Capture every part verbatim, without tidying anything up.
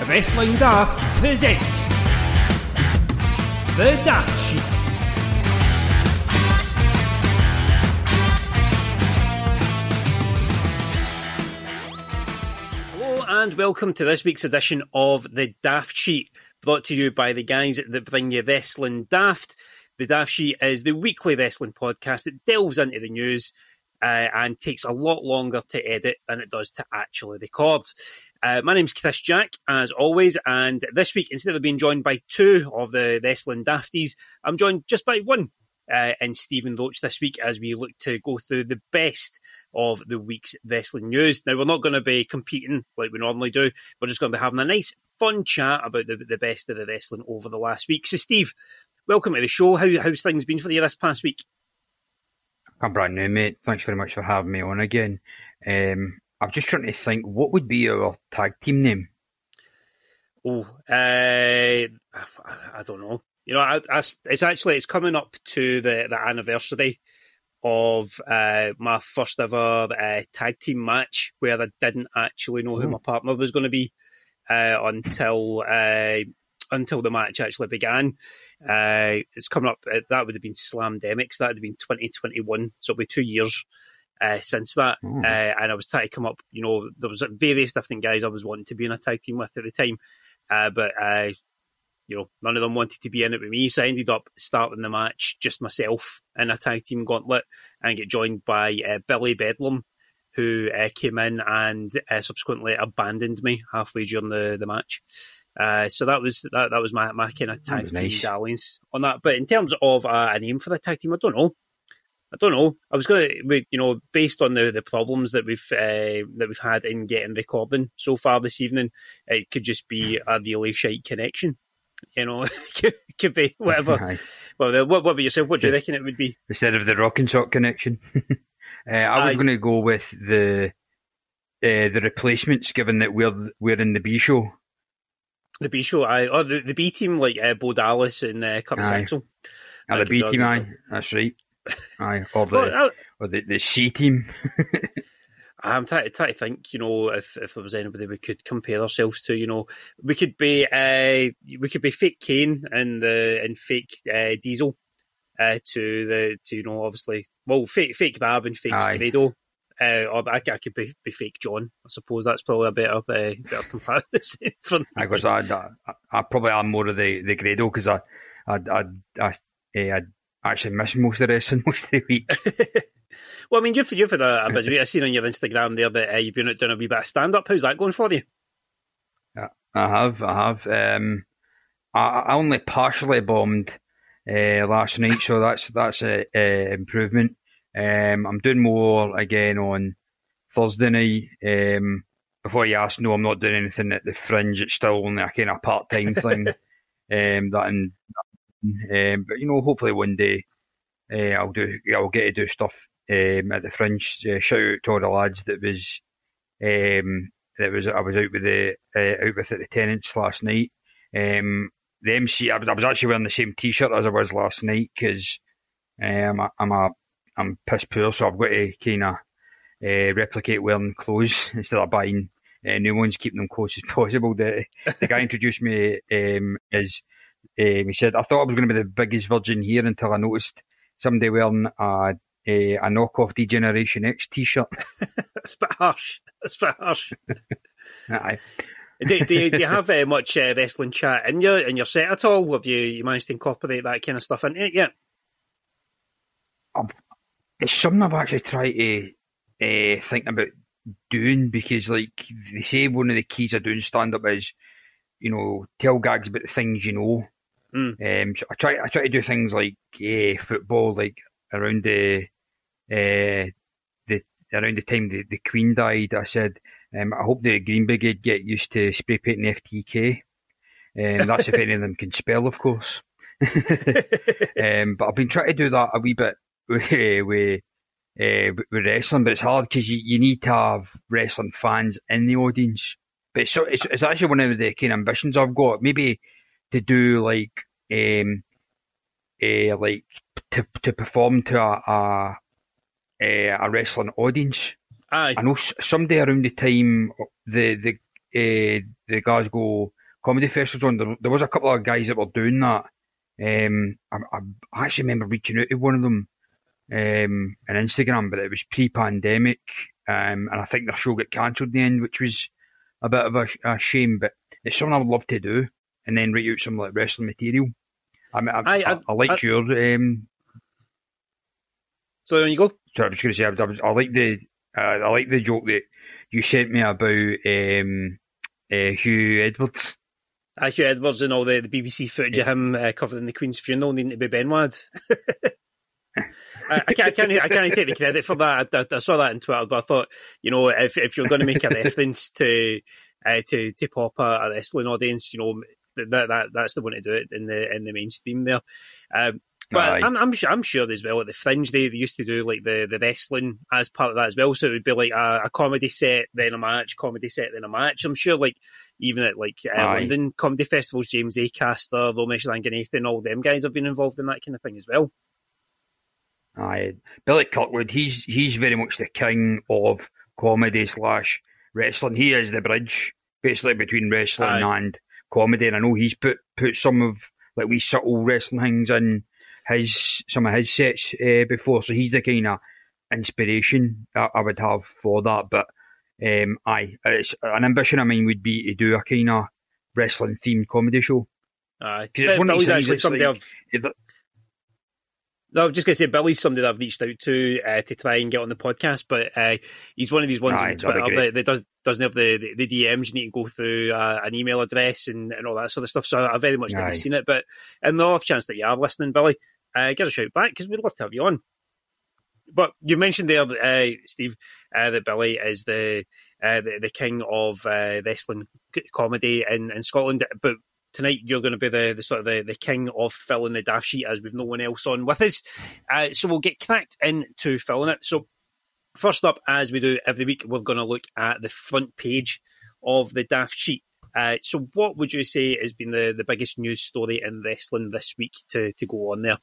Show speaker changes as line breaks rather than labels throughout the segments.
Wrestling Daft presents The Daft Sheet. Hello and welcome to this week's edition of The Daft Sheet, brought to you by the guys that bring you Wrestling Daft. The Daft Sheet is the weekly wrestling podcast that delves into the news uh, and takes a lot longer to edit than it does to actually record. Uh, my name's Chris Jack, as always, and this week, instead of being joined by two of the Wrestling Dafties, I'm joined just by one, uh, in Stephen Roach this week, as we look to go through the best of the week's wrestling news. Now, we're not going to be competing like we normally do. We're just going to be having a nice, fun chat about the, the best of the wrestling over the last week. So, Steve, welcome to the show. How, how's things been for you this past week?
I'm brand new, mate. Thanks very much for having me on again. Um... I'm just trying to think, what would be our tag team name?
Oh, uh, I, I don't know. You know, I, I, it's actually, it's coming up to the, the anniversary of uh, my first ever uh, tag team match, where I didn't actually know who oh. my partner was going to be uh, until uh, until the match actually began. Uh, it's coming up, that would have been Slamdemics, that would have been twenty twenty-one, so it'll be two years. Uh, since that, mm. uh, and I was trying to come up, you know, there was various different guys I was wanting to be in a tag team with at the time, uh, but, uh, you know, none of them wanted to be in it with me, so I ended up starting the match just myself in a tag team gauntlet and get joined by uh, Billy Bedlam, who uh, came in and uh, subsequently abandoned me halfway during the, the match. Uh, so that was that, that was my, my kind of tag team nice. dalliance on that. But in terms of uh, a name for the tag team, I don't know. I don't know. I was going to, you know, based on the, the problems that we've uh, that we've had in getting recording so far this evening, it could just be a really shite connection. You know, it could be whatever. Well, what, what about yourself? What do you reckon it would be?
Instead of the Rock and Shock connection, uh, I was going to go with the uh, the replacements, given that we're we're in the B show.
The B show, I oh the, the B team like uh, Bo Dallas and uh, Curtis Axel.
Ah, the B team, aye, that's right. Aye, or the, well, or the, the C team.
I'm trying, trying to think, you know, if, if there was anybody we could compare ourselves to, you know, we could be uh, we could be fake Kane and the and fake uh, Diesel uh, to the to you know obviously well fake fake Bab and fake
Aye.
Grado, uh, or I, I could be, be fake John. I suppose that's probably a better uh, better comparison. For
I was I, I, I probably am more of the the Grado because I I I I. I, I actually miss most of the wrestling most of the week.
Well, I mean, you've, you've had a, a busy week. I've seen on your Instagram there that uh, you've been out doing a wee bit of stand-up. How's that going for you?
Yeah, I have, I have. Um, I, I only partially bombed uh, last night, so that's that's a, a improvement. Um, I'm doing more again on Thursday night. Um, before you ask, no, I'm not doing anything at the Fringe. It's still only a kind of part-time thing. um, that and Um, but you know, hopefully one day uh, I'll do. I'll get to do stuff um, at the Fringe. Uh, shout out to all the lads that was um, that was I was out with the uh, out with at the Tenants last night. Um, the M C. I was, I was actually wearing the same T-shirt as I was last night because um, I, I'm a I'm piss poor, so I've got to kind of uh, replicate wearing clothes instead of buying uh, new ones, keeping them close as possible. The the guy introduced me um, as. Um, he said, I thought I was going to be the biggest virgin here until I noticed somebody wearing a, a, a knockoff D-Generation X t-shirt.
That's a bit harsh. That's a bit harsh.
Aye.
do, do, you, do you have uh, much uh, wrestling chat in your, in your set at all? Have you, you managed to incorporate that kind of stuff into it yet?
Um, it's something I've actually tried to uh, think about doing because, like, they say one of the keys of doing stand-up is, you know, tell gags about the things you know.
Mm.
Um, so I try, I try to do things like uh, football, like around the, uh, the around the time the, the Queen died. I said, um, I hope the Green Brigade get used to spray painting F T K. Um, that's if any of them can spell, of course. um, but I've been trying to do that a wee bit with with, uh, with wrestling, but it's hard because you, you need to have wrestling fans in the audience. But it's, it's, it's actually one of the kind of ambitions I've got. Maybe to do like um, uh, like to to perform to a a, a wrestling audience.
Aye.
I know someday around the time the the uh, the Glasgow Comedy Festival on, there, there was a couple of guys that were doing that. Um, I, I actually remember reaching out to one of them um, on Instagram, but it was pre-pandemic, um, and I think their show got cancelled in the end, which was a bit of a, a shame. But it's something I would love to do, and then write out some like wrestling material. I mean, I, I, I, I liked I, your. Um,
so when you go,
sorry, I was going to say I, was, I, was, I like the uh, I like the joke that you sent me about um, uh, Hugh Edwards.
Uh, Hugh Edwards and all the, the B B C footage yeah. of him uh, covering the Queen's funeral needing to be Benoit. I, I, can't, I, can't, I can't take the credit for that. I, I saw that on Twitter, but I thought, you know, if if you're going to make a reference to uh, to to pop a, a wrestling audience, you know, that that that's the one to do it in the in the mainstream there. Um, but I'm I'm, I'm sure as well at the Fringe they, they used to do like the, the wrestling as part of that as well. So it would be like a, a comedy set, then a match, comedy set, then a match. I'm sure like even at like uh, London comedy festivals, James Acaster, Romesh Ranganathan, all them guys have been involved in that kind of thing as well.
Aye, Billy Kirkwood, he's he's very much the king of comedy slash wrestling. He is the bridge basically between wrestling Aye. and comedy, and I know he's put put some of like wee subtle wrestling things in his some of his sets uh, before, so he's the kind of inspiration I, I would have for that. But um, aye, it's, an ambition of mine would be to do a kind of wrestling themed comedy show.
Aye, because Billy's actually somebody like, I've. No, I'm just going to say Billy's somebody that I've reached out to uh, to try and get on the podcast, but uh, he's one of these ones
Aye,
on Twitter that, that does, doesn't have the, the, the D Ms. You need to go through uh, an email address and, and all that sort of stuff, so I very much Aye. never seen it. But in the off chance that you are listening, Billy, uh, give us a shout back, because we'd love to have you on. But you mentioned there, uh, Steve, uh, that Billy is the uh, the, the king of uh, wrestling comedy in, in Scotland, but tonight you're going to be the, the sort of the, the king of filling the daft sheet, as we've no one else on with us. Uh, so we'll get cracked into filling it. So first up, as we do every week, we're going to look at the front page of the daft sheet. Uh, so what would you say has been the, the biggest news story in wrestling this week to, to go on there?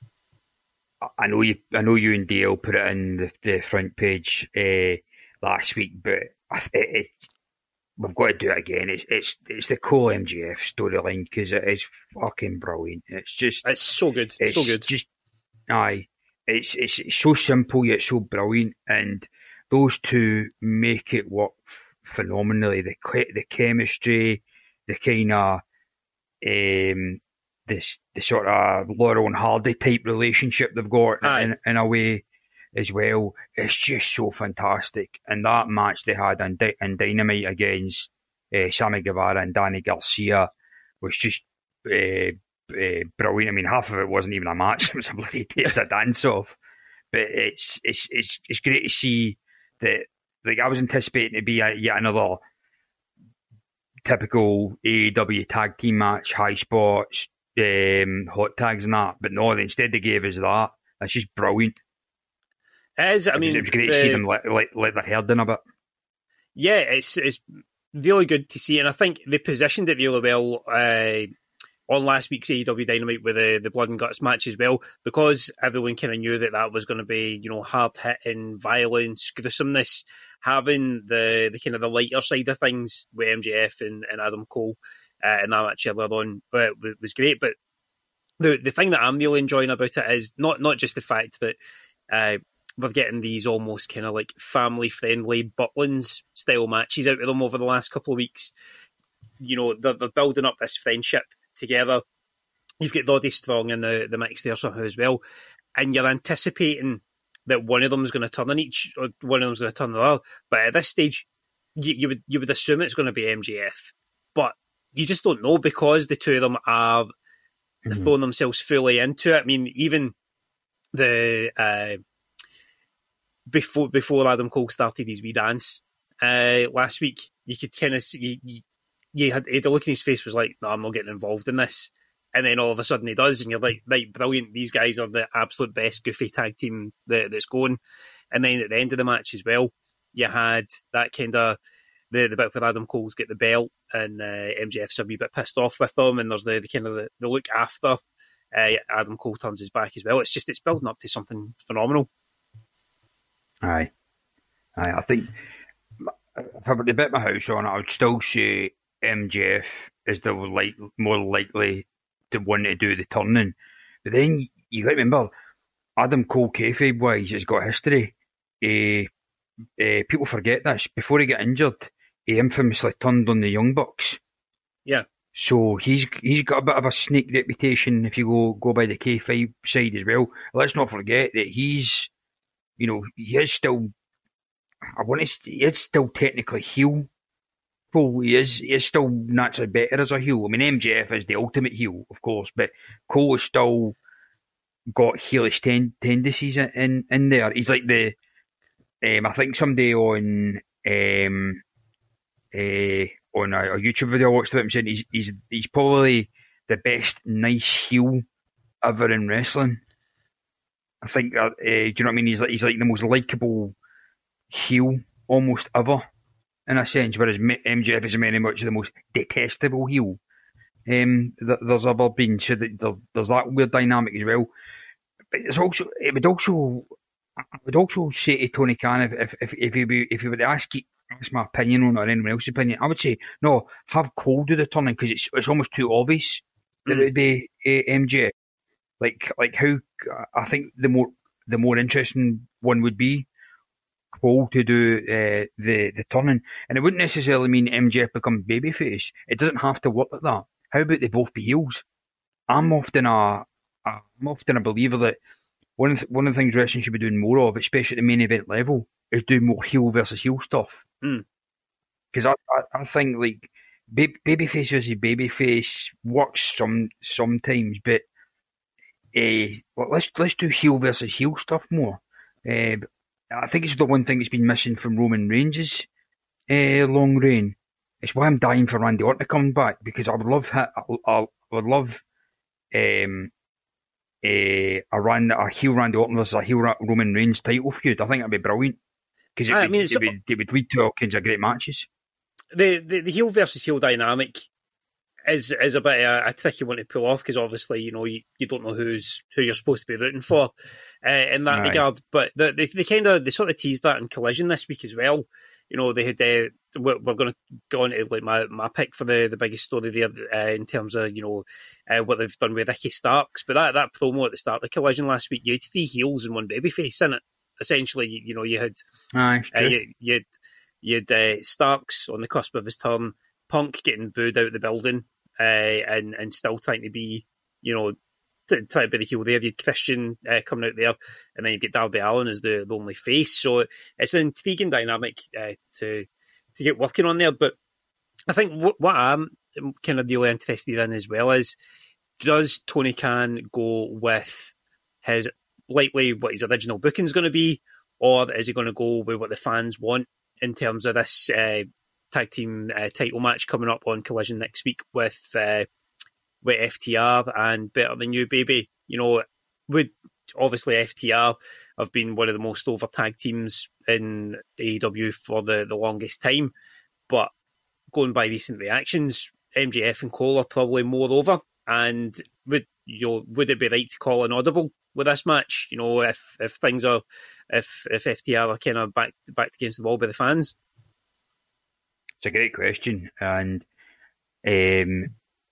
I know you. I know you and Dale put it in the, the front page uh, last week, but it, it, we've got to do it again. It's it's it's the Cole M J F storyline, because it is fucking brilliant. It's just
it's so good,
it's
so good.
Just aye, it's, it's it's so simple yet so brilliant, and those two make it work phenomenally. The the chemistry, the kind of um. This the sort of Laurel and Hardy type relationship they've got in, in a way as well. It's just so fantastic. And that match they had in, in Dynamite against uh, Sammy Guevara and Danny Garcia was just uh, uh, brilliant. I mean, half of it wasn't even a match; it was a bloody it's a dance off. But it's it's it's it's great to see that. Like, I was anticipating to be a, yet another typical A E W tag team match, high spots. Um, hot tags and that, but no, instead they gave us that. That's just brilliant.
It is, I mean,
it was great
the,
to see them let, let, let their hair down a bit.
Yeah, it's it's really good to see, and I think they positioned it really well uh, on last week's A E W Dynamite with the, the Blood and Guts match as well, because everyone kind of knew that that was going to be, you know, hard hitting, violence, gruesomeness. Having the, the kind of the lighter side of things with M J F and, and Adam Cole. Uh, and that match earlier on, but it was great. But the the thing that I'm really enjoying about it is not not just the fact that uh, we're getting these almost kind of like family friendly Butlins style matches out of them over the last couple of weeks. You know, they're, they're building up this friendship together. You've got Roddy Strong in the, the mix there somehow as well, and you're anticipating that one of them is going to turn on each, or one of them is going to turn on the other. But at this stage, you, you would you would assume it's going to be M J F, but you just don't know, because the two of them are mm-hmm. throwing themselves fully into it. I mean, even the uh, before before Adam Cole started his wee dance uh, last week, you could kind of see you, you had the look in his face was like, "No, I'm not getting involved in this." And then all of a sudden he does, and you're like, "Right, brilliant! These guys are the absolute best goofy tag team that, that's going." And then at the end of the match as well, you had that kind of the the bit where Adam Cole's get the belt, and uh, M J F's a wee bit pissed off with them, and there's the, the kind of the, the look after uh, Adam Cole turns his back as well. It's just it's building up to something phenomenal.
Aye, aye. I think if I were to bet my house on it, I would still say M J F is the like more likely to want to do the turning. But then you got to remember, Adam Cole kayfabe wise has got history. Uh, uh, people forget this. Before he got injured, he infamously turned on the Young Bucks.
Yeah.
So he's he's got a bit of a snake reputation if you go go by the kayfabe side as well. Let's not forget that he's, you know, he is still. I want to. He is still technically heel. Cole, he is he is still naturally better as a heel. I mean, M J F is the ultimate heel, of course, but Cole has still got heelish ten- tendencies in, in in there. He's like the. Um, I think somebody on um, uh, on a, a YouTube video I watched of him saying he's he's he's probably the best nice heel ever in wrestling. I think uh, uh, do you know what I mean? He's like he's like the most likable heel almost ever in a sense, whereas M J F is very much the most detestable heel um, that there's ever been. So that there, there's that weird dynamic as well. But it's also it would also I would also say to Tony Khan if if if he be, if he were to ask you, ask my opinion on it or anyone else's opinion, I would say no, have Cole do the turning because it's it's almost too obvious that mm. it would be uh, M J F. Like like how I think the more the more interesting one would be Cole to do uh, the the turning, and it wouldn't necessarily mean M J F becomes babyface. It doesn't have to work like that. How about they both be heels? I'm often a I'm often a believer that one of the, one of the things wrestling should be doing more of, especially at the main event level, is doing more heel versus heel stuff. Because mm. I, I I think like baby, babyface versus babyface works some sometimes, but uh, well, let's let's do heel versus heel stuff more. Uh, I think it's the one thing that's been missing from Roman Reigns' uh, long reign. It's why I'm dying for Randy Orton to come back, because I would love I, I would love um, a, a, run, a heel Randy Orton versus a heel Roman Reigns title feud. I think that'd be brilliant, because it, I mean, it, would, it would lead to all kinds of great matches.
The, the, the heel versus heel dynamic is is a bit of a, a tricky one to pull off, because obviously, you know, you, you don't know who's who you're supposed to be rooting for uh, in that right. regard. But the, they they kind of they sort of teased that in Collision this week as well. You know, they had uh, we're, we're going to go on to like my, my pick for the, the biggest story there uh, in terms of, you know, uh, what they've done with Ricky Starks. But that, that promo at the start of the Collision last week, you had three heels and one babyface in it. Essentially, you, you know, you had
Aye,
uh, you, you had you had uh, Starks on the cusp of his turn, Punk getting booed out of the building, uh, and and still trying to be, you know, t- trying to be the heel there. You had Christian uh, coming out there, and then you get Darby Allin as the, the only face. So it's an intriguing dynamic uh, to to get working on there. But I think what, what I'm kind of really interested in as well is, does Tony Khan go with his likely what his original booking is going to be, or is he going to go with what the fans want in terms of this uh, tag team uh, title match coming up on Collision next week with uh, with F T R and Better Than You, Baby? You know, would obviously F T R have been one of the most over tag teams in A E W for the, the longest time, but going by recent reactions, M J F and Cole are probably more over. And would you know, would it be right to call an audible with this match? You know, if if things are if if F T R are kind of backed backed against the wall by the fans.
It's a great question, and um,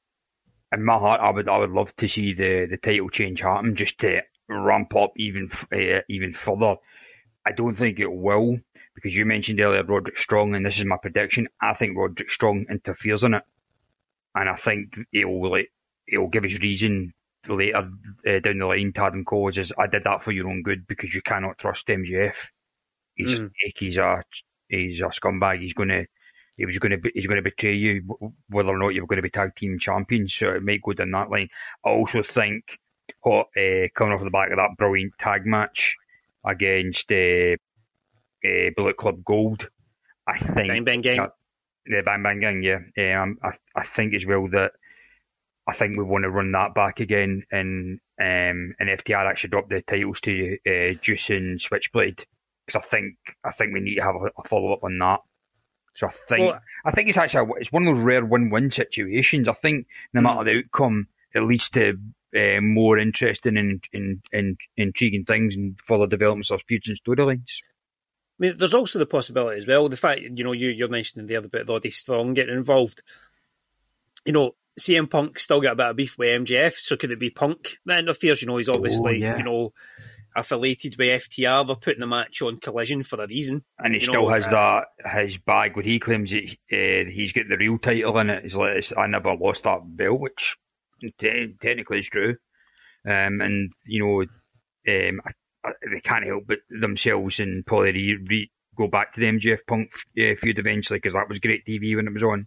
in my heart, I would I would love to see the, the title change happen just to ramp up even uh, even further. I don't think it will, because you mentioned earlier Roderick Strong, and this is my prediction. I think Roderick Strong interferes in it, and I think it'll like, it'll give his reason later uh, down the line. Adam Cole says, "I did that for your own good because you cannot trust M J F. He's mm. he's a he's a scumbag. He's gonna." He was going to he's going to betray you, whether or not you're going to be tag team champions. So it might go down that line. I also think, what uh, coming off the back of that brilliant tag match against uh, uh, Bullet Club Gold, I think
Bang Bang Gang,
that, the Bang Bang Gang, yeah. Um, I I think as well that I think we want to run that back again, and um, and F T R actually drop the titles to uh, Juice and Switchblade, because I think I think we need to have a, a follow up on that. So I think well, I think it's actually a, it's one of those rare win-win situations. I think no matter the outcome, it leads to uh, more interesting and in, in, in, intriguing things and further developments of feuds and storylines.
mean, there's also the possibility as well, the fact, you know, you, you're mentioning there about Roddy Strong getting involved. You know, C M Punk still got a bit of beef with M J F, so could it be Punk that interferes? You know, he's obviously, oh, yeah. you know, affiliated with F T R. They're putting the match on Collision for a reason.
And he
you
still
know,
has uh, that, his bag where he claims that uh, he's got the real title in it. He's like, it's, I never lost that belt, which te- technically is true. Um, and, you know, um, I, I, they can't help but themselves and probably re- re- go back to the M J F Punk uh, feud eventually, because that was great T V when it was on.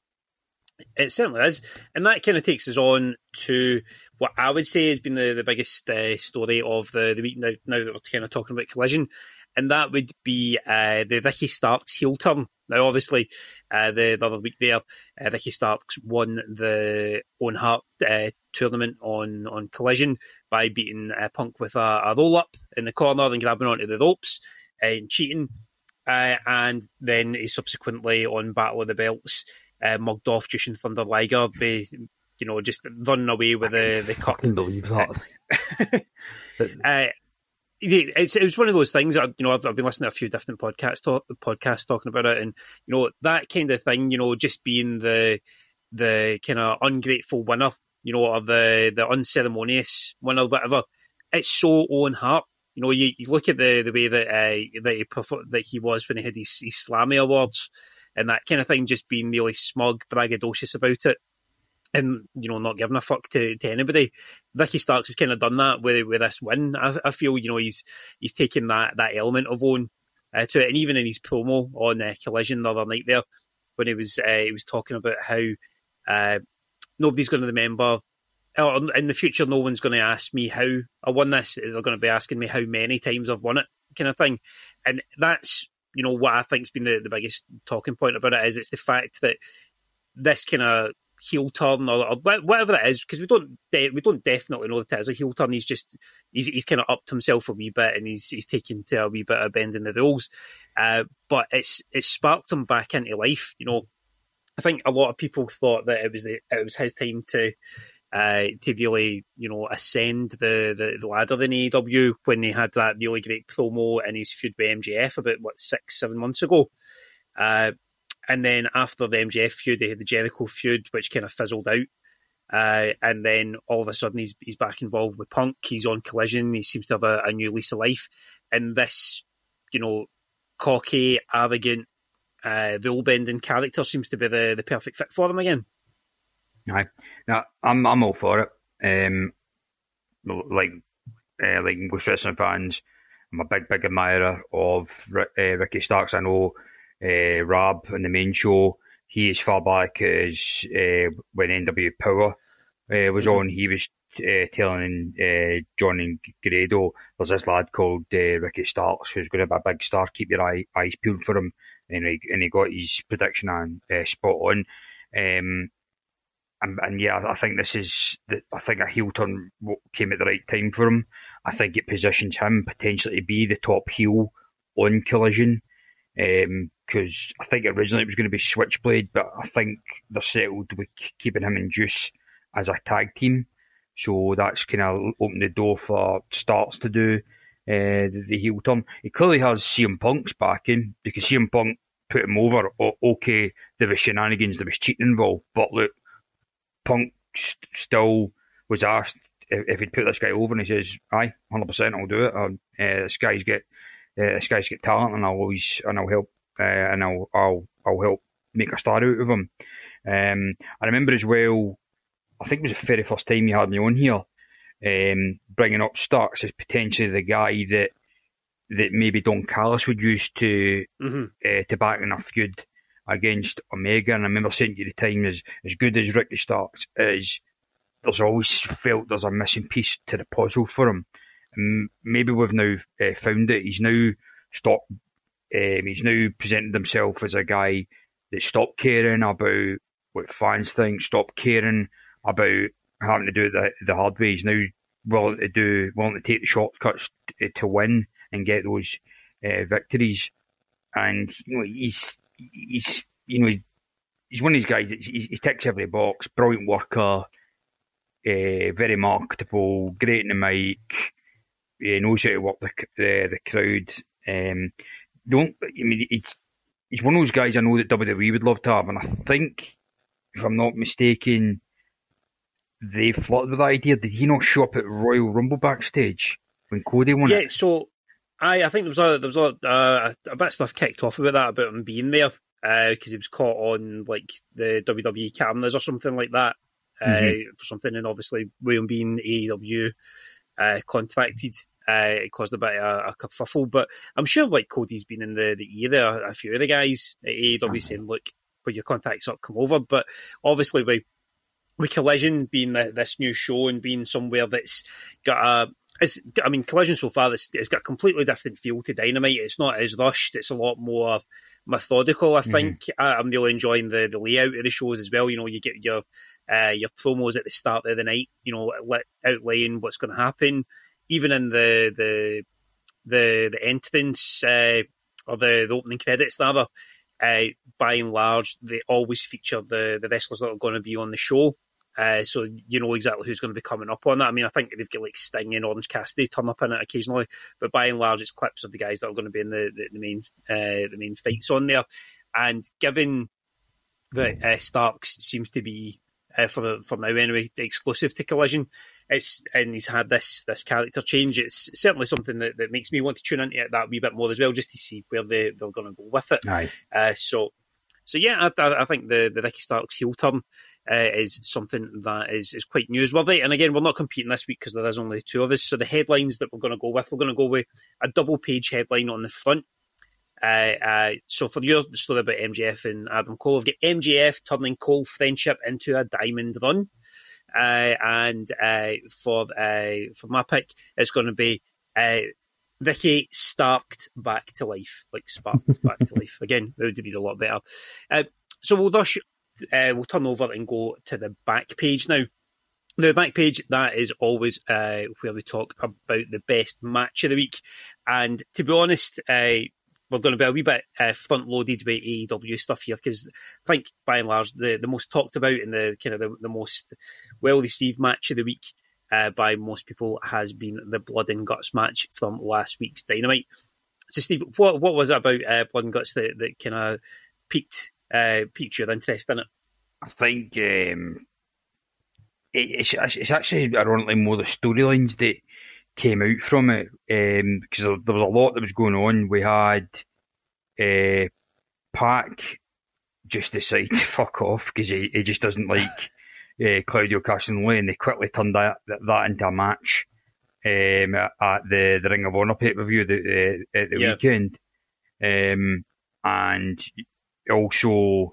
It certainly is. And that kind of takes us on to what I would say has been the, the biggest uh, story of the, the week now, now that we're kind of talking about Collision. And that would be uh, the Ricky Starks heel turn. Now, obviously, uh, the, the other week there, uh, Ricky Starks won the Owen Hart uh, tournament on, on Collision by beating uh, Punk with a, a roll-up in the corner and grabbing onto the ropes and cheating. Uh, and then he subsequently, on Battle of the Belts, Uh, mugged off Jushin Thunder Liger, be, you know, just running away with the, the cup.
I can believe that.
uh, it's, it was one of those things that, you know, I've, I've been listening to a few different podcasts, talk, podcasts talking about it, and, you know, that kind of thing, you know, just being the the kind of ungrateful winner, you know, or the, the unceremonious winner, whatever. It's so Owen Hart. You know, you, you look at the, the way that uh, that he performed, that he was when he had his, his Slammy Awards, and that kind of thing, just being really smug, braggadocious about it, and, you know, not giving a fuck to, to anybody. Ricky Starks has kind of done that with with this win. I, I feel, you know, he's he's taken that, that element of Owen uh, to it, and even in his promo on uh, Collision the other night there, when he was uh, he was talking about how uh, nobody's going to remember, or in the future, no one's going to ask me how I won this. They're going to be asking me how many times I've won it, kind of thing. And that's, you know, what I think's been the, the biggest talking point about it is it's the fact that this kind of heel turn or, or whatever it is, because we don't de- we don't definitely know that it is a heel turn. He's just he's he's kind of upped himself a wee bit, and he's he's taken to a wee bit of bending the rules. Uh, but it's it's sparked him back into life. You know, I think a lot of people thought that it was the it was his time to. Uh, to really, you know, ascend the, the, the ladder in A E W when he had that really great promo in his feud with M J F about, what, six, seven months ago. Uh, and then after the M J F feud, they had the Jericho feud, which kind of fizzled out. Uh, and then all of a sudden he's he's back involved with Punk. He's on Collision. He seems to have a, a new lease of life. And this, you know, cocky, arrogant, uh, rule-bending character seems to be the, the perfect fit for him again.
Aye, now I'm I'm all for it. Um, like uh, like English wrestling fans, I'm a big big admirer of uh, Ricky Starks. I know uh, Rab on the main show. He as far back as uh, when N W Power uh, was mm-hmm. on. He was uh, telling uh, John and Grado, there's this lad called uh, Ricky Starks who's going to be a big star. Keep your eye, eyes peeled for him, and he and he got his prediction on uh, spot on. Um, And, and yeah, I think this is, I think a heel turn came at the right time for him. I think it positions him potentially to be the top heel on Collision. Because um, I think originally it was going to be Switchblade, but I think they're settled with keeping him in Juice as a tag team. So that's kind of opened the door for Starks to do uh, the, the heel turn. He clearly has C M Punk's backing, because C M Punk put him over. O- okay, there was shenanigans, there was cheating involved, but look, Punk st- still was asked if, if he'd put this guy over, and he says, "Aye, one hundred percent, I'll do it. Um, uh, this guy's get uh, this guy's got talent, and I'll always and I'll help uh, and I'll I'll I'll help make a star out of him." Um, I remember as well. I think it was the very first time you had me on here, um, bringing up Starks as potentially the guy that that maybe Don Callis would use to mm-hmm. uh, to back in a feud against Omega. And I remember saying to you at the time, as as good as Ricky Starks is, there's always felt there's a missing piece to the puzzle for him. And maybe we've now uh, found it. He's now stopped. Um, he's now presented himself as a guy that stopped caring about what fans think, stopped caring about having to do it the, the hard way. He's now willing to do, willing to take the shortcuts to, to win and get those uh, victories. And you know, he's he's you know he's one of these guys that he, he ticks every box. Brilliant worker, uh, very marketable, great in the mic. He knows how to work the the, the crowd. Um, don't. I mean, he's he's one of those guys I know that W W E would love to have, and I think, if I'm not mistaken, they flirted with that idea. Did he not show up at Royal Rumble backstage when Cody won
yeah,
it?
Yeah, so I I think there was a there was a, uh, a bit of stuff kicked off about that about him being there because uh, he was caught on like the W W E cameras or something like that uh, mm-hmm. for something, and obviously William being A E W uh, contracted. Uh, it caused a bit of a, a kerfuffle, but I'm sure like Cody's been in the, the ear there, a few of the guys at A E W mm-hmm. saying, look, when your contract's up, come over. But obviously with, with Collision being the, this new show and being somewhere that's got a, it's, I mean, Collision so far, it's, it's got a completely different feel to Dynamite. It's not as rushed. It's a lot more methodical, I think. Mm-hmm. I, I'm really enjoying the, the layout of the shows as well. You know, you get your uh, your promos at the start of the night, you know, outlaying what's going to happen. Even in the the the, the entrance uh, or the, the opening credits, rather, uh, by and large, they always feature the, the wrestlers that are going to be on the show. Uh, so you know exactly who's going to be coming up on that. I mean, I think they've got like Sting and Orange Cassidy turn up in it occasionally, but by and large, it's clips of the guys that are going to be in the, the, the main uh, the main fights on there. And given that uh, Starks seems to be uh, for the, for now anyway exclusive to Collision, it's and he's had this this character change. It's certainly something that, that makes me want to tune into it that wee bit more as well, just to see where they they're going to go with it.
Aye.
Uh, so. So yeah, I, I think the, the Ricky Starks heel turn uh, is something that is, is quite newsworthy. And again, we're not competing this week because there is only two of us. So the headlines that we're going to go with, we're going to go with a double page headline on the front. Uh, uh, so for your story about M J F and Adam Cole, we've got M J F turning Cole friendship into a diamond run. Uh, and uh, for uh, for my pick, it's going to be uh, Ricky Starked back to life, like sparked back to life. Again, that would read a lot better. Uh, so we'll rush, uh, we'll turn over and go to the back page now. The back page, that is always uh, where we talk about the best match of the week. And to be honest, uh, we're going to be a wee bit uh, front-loaded with A E W stuff here because I think, by and large, the, the most talked about and the kind of the, the most well-received match of the week Uh, by most people has been the Blood and Guts match from last week's Dynamite. So, Steve, what what was it about uh, Blood and Guts that, that kind of piqued uh, piqued your interest in it?
I think um, it, it's it's actually ironically more the storylines that came out from it um, because there was a lot that was going on. We had uh, Pac just decide to fuck off because he, he just doesn't like. Uh, Claudio Castagnoli, and they quickly turned that that into a match um, at the, the Ring of Honor pay-per-view the, uh, at the yeah. weekend. Um, and also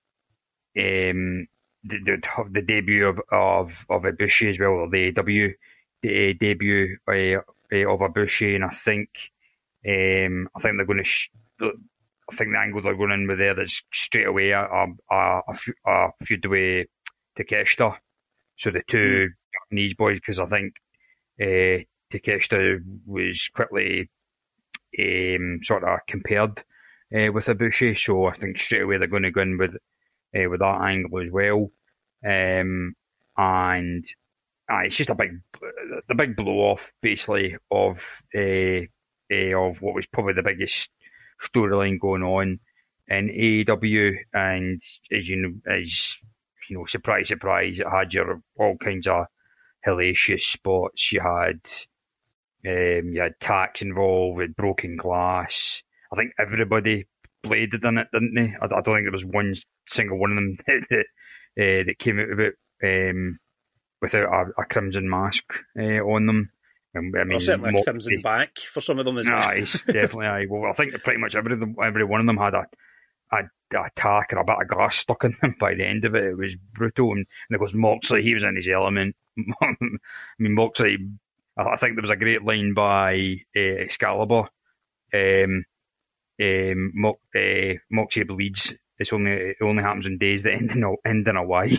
um, the, the, the debut of, of, of Ibushi as well, or the A E W the debut uh, of Ibushi, and I think um, I think they're going to. Sh- I think the angle they're going in with there is straight away a, a, a, a feud with Takeshita, so the two Japanese boys, because I think uh, Takeshita was quickly um, sort of compared uh, with Ibushi, so I think straight away they're going to go in with uh, with that angle as well, um, and uh, it's just a big the big blow off basically of uh, uh, of what was probably the biggest storyline going on in A E W, and as you know, as you know, surprise, surprise, it had your all kinds of hellacious spots. You had um, you had tax involved with broken glass. I think everybody bladed in it, didn't they? I, I don't think there was one single one of them that that, uh, that came out of it um, without a, a crimson mask uh, on them. Um, I mean,
or certainly a crimson back for some of them as well.
Aye, definitely. Aye. Well, I think pretty much every every one of them had a. a a tack or a bit of glass stuck in them by the end of it. It was brutal. And, and of course, Moxley, he was in his element. I mean, Moxley, I think there was a great line by uh, Excalibur. Um, um, Mo- uh, Moxley bleeds. It's only, it only happens in days that end in a, end in a Y.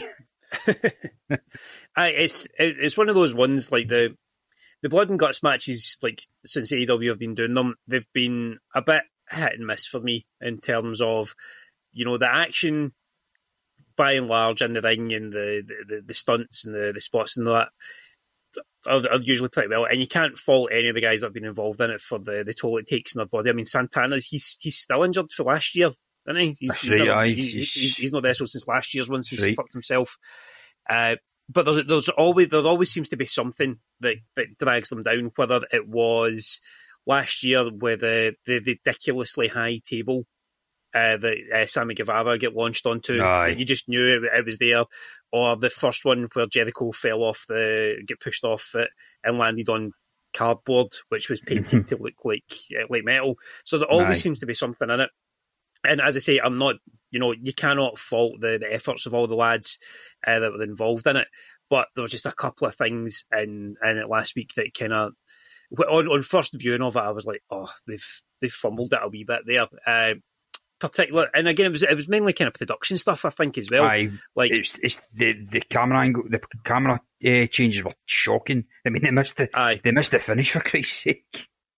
I, it's it's one of those ones like the the Blood and Guts matches, like since A E W have been doing them, they've been a bit hit and miss for me in terms of, you know, the action by and large in the ring and the, the, the stunts and the, the spots and all that. are, are usually pretty well, and you can't fault any of the guys that have been involved in it for the, the toll it takes in their body. I mean, Santana's he's he's still injured for last year, isn't he? He's, he's,
right,
never,
aye.
he's, he's, he's not wrestled since last year's one, since
right.
he fucked himself. Uh, but there's there's always there always seems to be something that, that drags them down. Whether it was last year with the, the ridiculously high table uh, that uh, Sammy Guevara get launched onto, that you just knew it, it was there, or the first one where Jericho fell off the get pushed off it and landed on cardboard, which was painted to look like uh, like metal. So there always Aye. seems to be something in it. And as I say, I'm not, you know, you cannot fault the, the efforts of all the lads uh, that were involved in it. But there was just a couple of things in, in it last week that kind of, on, on first viewing of it, I was like, oh, they've they've fumbled it a wee bit there. Uh, particular, and again, it was it was mainly kind of production stuff, I think, as well.
Aye, like it's, it's the the camera angle, the camera uh, changes were shocking. I mean, they missed the aye. they missed the finish, for Christ's sake.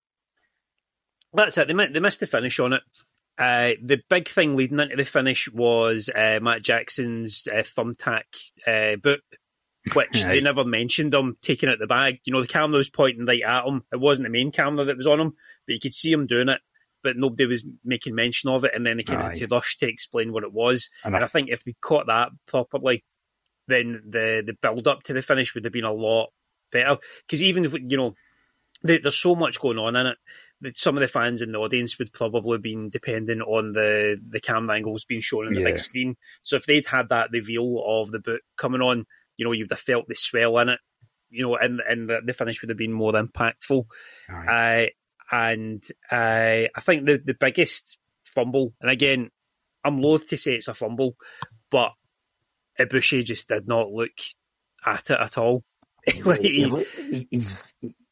That's it. They they missed the finish on it. Uh, the big thing leading into the finish was uh, Matt Jackson's uh, thumbtack uh, boot, which Aye. they never mentioned him taking out the bag. You know, the camera was pointing right at him. It wasn't the main camera that was on him, but you could see him doing it, but nobody was making mention of it, and then they came into rush to explain what it was. And, and I, I think if they caught that properly, then the, the build-up to the finish would have been a lot better. Because even, you know, they, there's so much going on in it, some of the fans in the audience would probably have been depending on the, the camera angles being shown on the yeah. big screen. So if they'd had that reveal of the boot coming on, you know, you'd have felt the swell in it, you know, and, and the, the finish would have been more impactful. Right. Uh, and uh, I think the, the biggest fumble, and again, I'm loath to say it's a fumble, but Ibushi just did not look at it at all. like, he,
he, he's...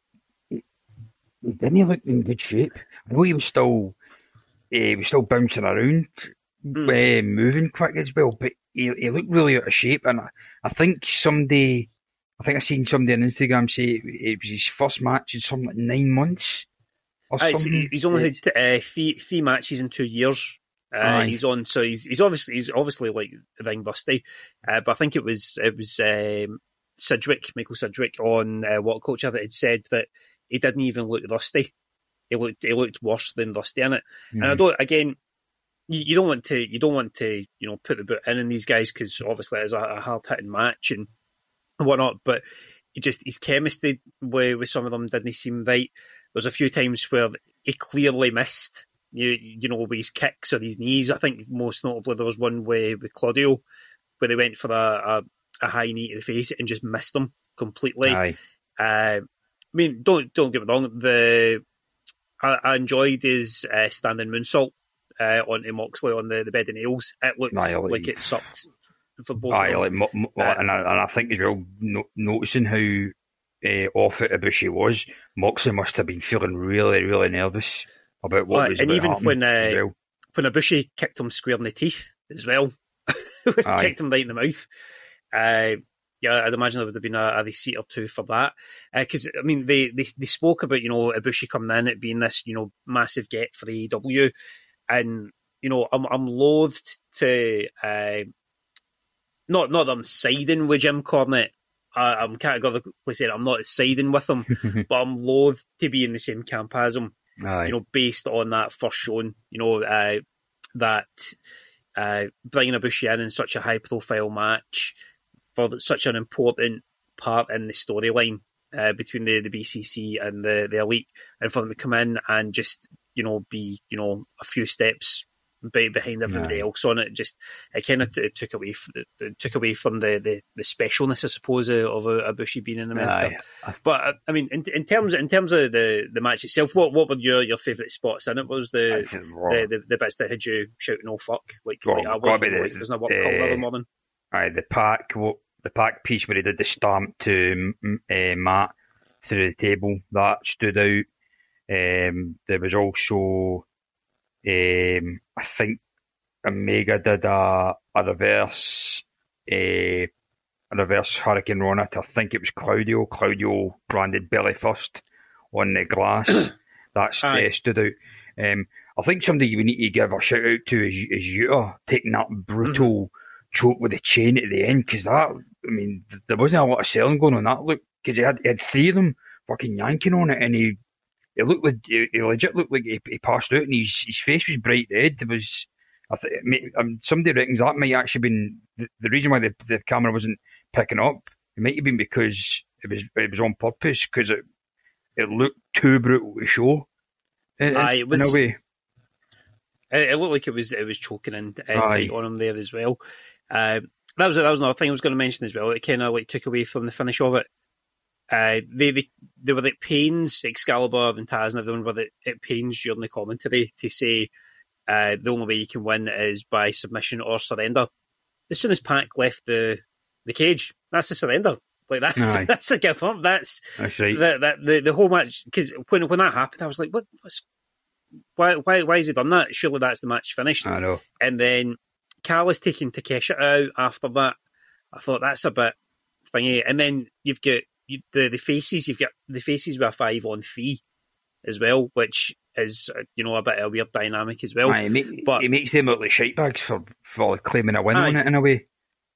He didn't look in good shape. I know he was still, uh, he was still bouncing around, mm. uh, moving quick as well, but he, he looked really out of shape. And I, I think somebody, I think I seen somebody on Instagram say it, it was his first match in something like nine months or
uh,
something.
He's only had uh, three, three matches in two years. Uh, he's on, so he's he's obviously he's obviously like ring busty. Uh, but I think it was it was um, Sidgwick, Michael Sidgwick on uh, What Culture that had said that he didn't even look rusty. He looked he looked worse than rusty in it. Mm. And I don't again, you, you don't want to you don't want to you know put the boot in in these guys because obviously it's a, a hard hitting match and whatnot. But he just his chemistry with, with some of them didn't seem right. There's a few times where he clearly missed. You you know with his kicks or his knees. I think most notably there was one with, with Claudio where they went for a, a, a high knee to the face and just missed him completely.
Aye.
Uh, I mean, don't don't get me wrong. The I, I enjoyed his uh, standing moonsault uh, onto Moxley on the, the bed of nails. It looked Aye, like, like it sucked for both.
Aye,
of them.
Like, mo- mo- uh, and, I, and I think as well, no- noticing how uh, off it Ibushi was, Moxley must have been feeling really, really nervous about what
well,
was
and
about
even when uh,
well.
when Ibushi kicked him square in the teeth as well, kicked him right in the mouth. Uh, Yeah, I'd imagine there would have been a, a receipt or two for that. Because, uh, I mean, they, they, they spoke about, you know, Ibushi coming in, it being this, you know, massive get for A E W. And, you know, I'm I'm loathed to, uh, not, not that I'm siding with Jim Cornette. I, I'm categorically saying I'm not siding with him, but I'm loathed to be in the same camp as him.
Aye.
You know, based on that first showing, you know, uh, that uh, bringing Ibushi in in such a high-profile match for such an important part in the storyline uh, between the, the B C C and the, the Elite, and for them to come in and just, you know, be, you know, a few steps behind everybody yeah. else on it, just it kind of t- it took away f- it took away from the, the, the specialness, I suppose, of Ibushi being in the main. But uh, I mean, in, in terms in terms of the, the match itself, what what were your, your favourite spots in it? What was the, the, the the bits that had you shouting "Oh fuck!" Like, well, like I wasn't
the,
like, wasn't a work
the,
call every morning.
Aye, the pack the pack piece where he did the stamp to uh, Matt through the table, that stood out. Um, there was also. Um, I think Omega did a, a reverse a, a reverse Hurricane Rana to, I think it was Claudio. Claudio branded belly first on the glass. That uh, stood out. Um, I think somebody we need to give a shout out to is, is Yuta taking that brutal mm-hmm. choke with the chain at the end, because that, I mean, there wasn't a lot of selling going on. That looked because he had, he had three of them fucking yanking on it, and he, it looked like, he, he legit looked like he, he passed out, and his, his face was bright red. There was, I th- um, somebody reckons that might actually been the, the reason why the, the camera wasn't picking up. It might have been because it was it was on purpose, because it it looked too brutal to show. In,
Aye, it was,
in a way.
It, it looked like it was it was choking in uh, tight on him there as well. Uh, that was that was another thing I was going to mention as well. It kind of like took away from the finish of it. Uh, they, they they were like pains, Excalibur and Taz and everyone were the, it pains during the commentary to say uh, the only way you can win is by submission or surrender. As soon as Pac left the the cage, that's a surrender. Like that's
Aye.
that's a give up. That's
That's right.
that that the, the whole match, because when when that happened, I was like, what? What's, why why why has he done that? Surely that's the match finished.
I know.
And then Callis taking Takeshita out after that. I thought that's a bit thingy. And then you've got you, the the faces. You've got the faces with a five on three as well, which is uh, you know a bit of a weird dynamic as well.
Aye, he, make,
but
he makes them look like shitebags for for claiming a win
aye.
on it in a way.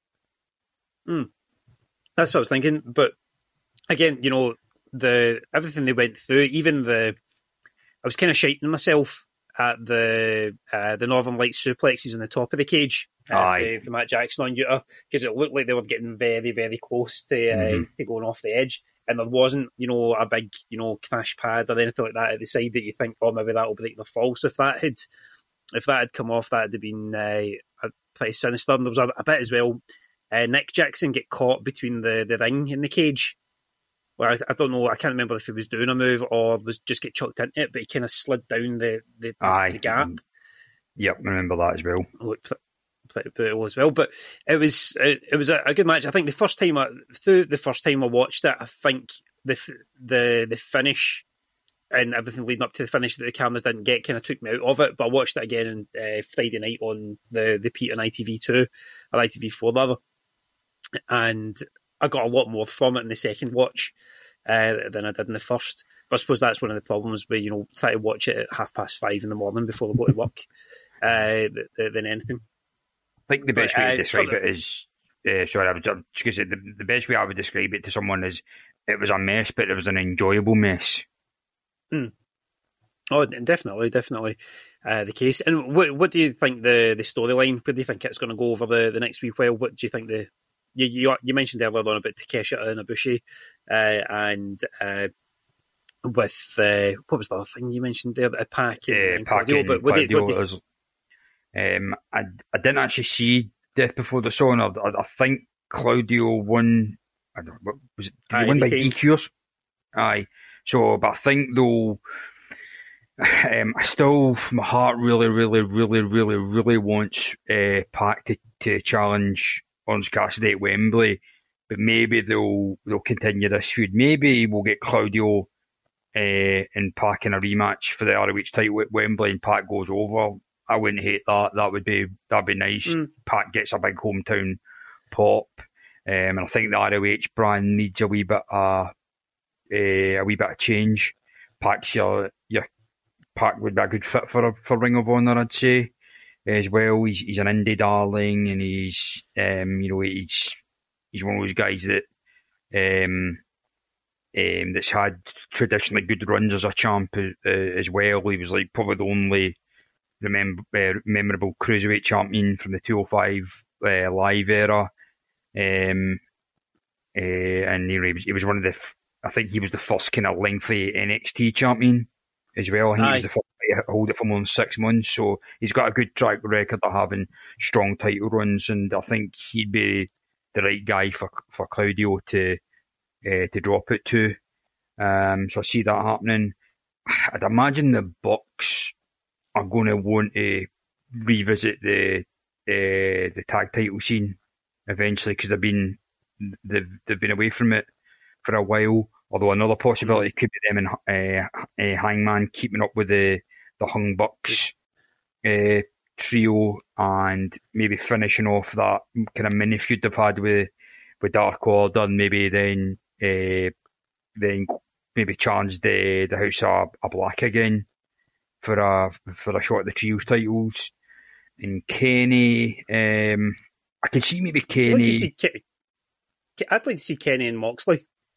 Mm. That's what I was thinking. But again, you know, the everything they went through, even the I was kind of shiting myself at the uh, the Northern Lights suplexes in the top of the cage uh, for, for Matt Jackson on Utah, because it looked like they were getting very, very close to uh, mm-hmm. to going off the edge, and there wasn't, you know, a big, you know, crash pad or anything like that at the side that you think, oh, maybe that'll break the false. If that had if that had come off, that would have been uh, pretty sinister. And there was a, a bit as well. Uh, Nick Jackson get caught between the, the ring and the cage. Well, I, I don't know. I can't remember if he was doing a move or was just get chucked into it, but he kind of slid down the the,
Aye.
the gap.
Yep, I remember that as well.
Looked pretty brutal as well. But it was it, it was a, a good match. I think the first time I, through the first time I watched it, I think the the the finish and everything leading up to the finish that the cameras didn't get kind of took me out of it. But I watched it again on uh, Friday night on the the Pete and I T V two or I T V four rather, and I got a lot more from it in the second watch uh, than I did in the first. But I suppose that's one of the problems where, you know, try to watch it at half past five in the morning before I go to work uh, than anything.
I think the best
but,
way
uh,
to describe
the,
it is, uh, sorry, I was just going to say, the, the best way I would describe it to someone is it was a mess, but it was an enjoyable mess.
Mm. Oh, definitely, definitely uh, the case. And what what do you think the, the storyline, where do you think it's going to go over the, the next week? Well, what do you think the You, you you mentioned earlier on about Takeshita and Ibushi, uh, and uh, with uh, what was the other thing you mentioned there? A Pac and,
uh,
and
Pac
Claudio.
and
But what did,
Claudio
what did...
is, um, I I didn't actually see Death Before the Sun. I, I, I think Claudio won. I don't know, was it? Did
Aye,
he win by
D
D Qs? Aye. So, but I think though. Um, I still, my heart really, really, really, really, really wants uh, Pac to, to challenge Orange Cassidy at Wembley, but maybe they'll they'll continue this feud. Maybe we'll get Claudio uh, and Pac in a rematch for the R O H title at Wembley, and Pac goes over. I wouldn't hate that. That would be that'd be nice. Mm. Pac gets a big hometown pop, um, and I think the R O H brand needs a wee bit of uh, a wee bit of change. Pac's your your Pac would be a good fit for for Ring of Honor, I'd say. As well, he's he's an indie darling, and he's um you know he's he's one of those guys that um um that's had traditionally good runs as a champ uh, as well. He was like probably the only remember uh, memorable cruiserweight champion from the two oh five uh, live era, um uh, and you know, he was he was one of the I think he was the first kind of lengthy N X T champion as well. I think Aye. he was the first to hold it for more than six months, so he's got a good track record of having strong title runs, and I think he'd be the right guy for for Claudio to uh, to drop it to. Um, so I see that happening. I'd imagine the Bucks are going to want to revisit the uh, the tag title scene eventually, because they've been they've they've been away from it for a while. Although another possibility could be them and uh, uh, Hangman keeping up with the the Hung Bucks uh, trio, and maybe finishing off that kind of mini feud they've had with with Dark Order, and maybe then uh, then maybe challenge the the House of, of Black again for a for a shot at the trios titles. And Kenny, um, I can see maybe Kenny.
I'd like to see, Ke- I'd like to see Kenny and Moxley.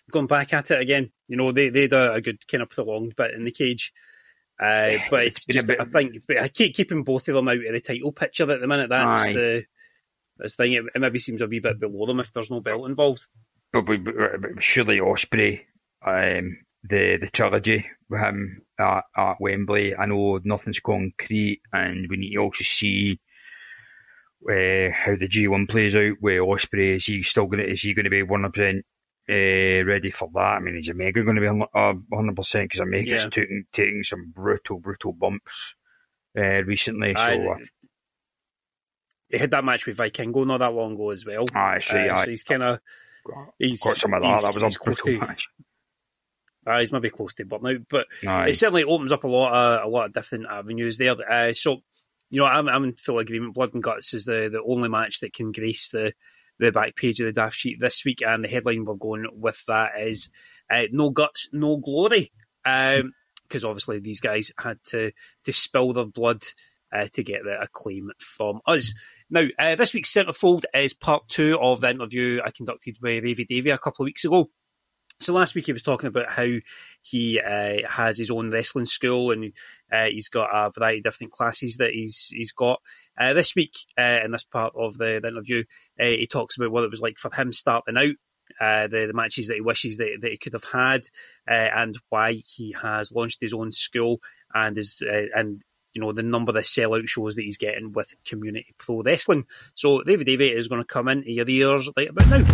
going back at it again. You know, they they had a, a good kind of prolonged bit in the cage. Uh, but it's, it's just, bit... I think, I keep keeping both of them out of the title picture at the minute. That's Aye. the that's the thing. It, it maybe seems a wee bit below them if there's no belt involved.
But, but, but surely Ospreay, um, the the trilogy with him at, at Wembley. I know nothing's concrete, and we need to also see uh, how the G one plays out with Ospreay. Is he still going to? Is he going to be one hundred percent? Uh, ready for that? I mean, is Omega going to be one hundred percent? Because Omega's yeah. taking, taking some brutal, brutal bumps uh, recently. So I, uh,
he had that match with Vikingo not that long ago as well.
Actually,
uh, so he's kind of he's
got some of that. That was a brutal to, match.
Uh, he's maybe close to burnout, but Aye. It certainly opens up a lot of a lot of different avenues there. Uh, so, you know, I'm I'm in full agreement. Blood and Guts is the, the only match that can grace the. the back page of the Daft Sheet this week, and the headline we're going with that is uh, No Guts, No Glory, because um, obviously these guys had to, to spill their blood uh, to get the acclaim from us. Now, uh, this week's Centrefold is part two of the interview I conducted with Ravy Davey a couple of weeks ago. So last week he was talking about how he uh, has his own wrestling school, and uh, he's got a variety of different classes that he's he's got. Uh, this week, uh, in this part of the, the interview, uh, he talks about what it was like for him starting out, uh, the, the matches that he wishes that, that he could have had, uh, and why he has launched his own school, and is uh, and you know the number of sellout shows that he's getting with Community Pro Wrestling. So David Davey is going to come into your ears right about now.